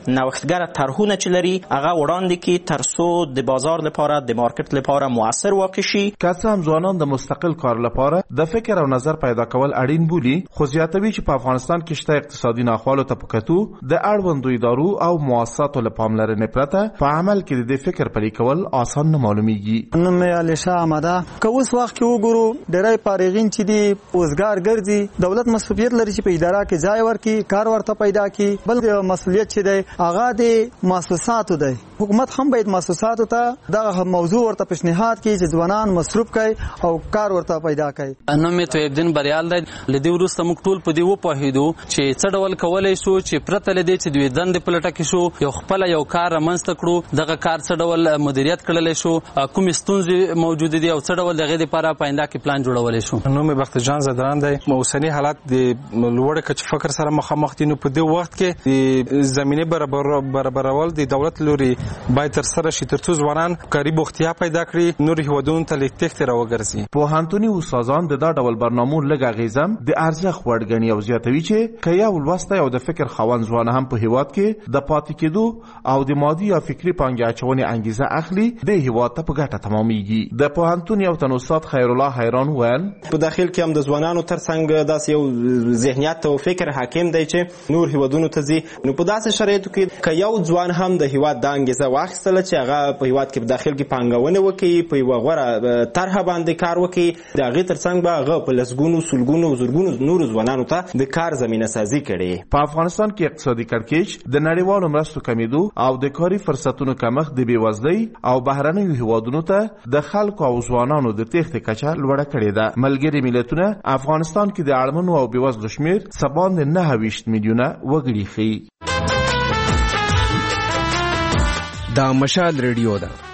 نوښتګر طرحونه چې لري هغه وړاندې کړي ترڅو د بازار لپاره د مارکیټ لپاره موثر واقع شي. که څه هم ځوانان د مستقل کار لپاره د فکر او نظر پیدا کول اړین بولي، خو زیاتوي چې په افغانستان کې شته اقتصادي ناخوالو ته په کتو د اړوندو ادارو او مؤسساتو له پاملرنې پرته په عمل کې د فکر پلي کول آسان نه معلومیږي. نوم یې علي شاه احمده. که اوس وخت کې وګورو ډېری فارغین چې دي اوزګار ګرځي، دولت مسؤلیت لري چې په اداره کې ځای ورکړي، کار ورته پیدا کړي. بل مسؤلیت چې دی هغه د مؤسساتو دی. حکومت هم باید مؤسساتو ته دغه موضوع ورته پیشنهاد کړي چې ځوانان مصروف کړي او کار ورته پیدا کړي. نوم یې طیب الدین بریال دی. لدې وروسته موږ ټول په دې وپوهېدو چې څه ډول کولی شو چې پرته له دې چې دوی دندې په لټه کې شو یو خپله یو کار رامنځته کړو. دغه کار څه ډول مدیریت کړلی شو، کومې ستونزې موجودې دي او څه ډول د هغې دپاره په آینده کې پلان جوړولی شو. نوم یې بختجان زدران دی. اوسني حالات د لوړ کچې فقر سره مخامخ دي، نو په دې وخت کې د زمینې برابرول د دولت لوري باید ترسره شي ترڅو ځوانان کاري بوختیا پیدا کړي، نور هیوادونو ته لیک تخت راوګرځي. پوهنتوني استادان د دا ډول برنامو لږ اغیزم د ارزښت وړ ګڼي او زیاتوي چې که یو لوستی او د فکر خاوند ځوان هم په هیواد کې د پاتې کېدو او د مادي یا فکري پانګې اچونې انګیزه اخلي، د هیواد ته په ګټه تمامیږي. د پوهنتون یو تن استاد خیر الله حیران وویل په داخل کې هم د ځوانانو ترڅنګ داسې یو ذهنیت او فکر حاکم دی چې نور هیوادونو ته ځي. نو په داسې شرایطو کې که یو ځوان هم د هیواد د انګیزه واخیستله چې هغه په هیواد کې په داخل کې پانګونه وکړي، په یوه غوره طرحه باندې کار وکړي، د هغې ترڅنګ به هغه په لسګونو سلګونو زرګونو نورو ځوانانو ته د کار زمینه سازي کړي. په افغانستان کې اقتصادي کړکېچ د نړیوالو مرستو کمیدو او د کاري فرصتونو کمښت د بېوزلۍ او بهرنیو هیوادونو ته د خلکو او ځوانانو د تېښتې کچه لوړه کړې ده. ملګري ملتونه افغانستان کې د اړمنو او بېوزلو شمېر څه باندې 29 میلیونه وګړي ښیي. دا مشال ریډیو ده.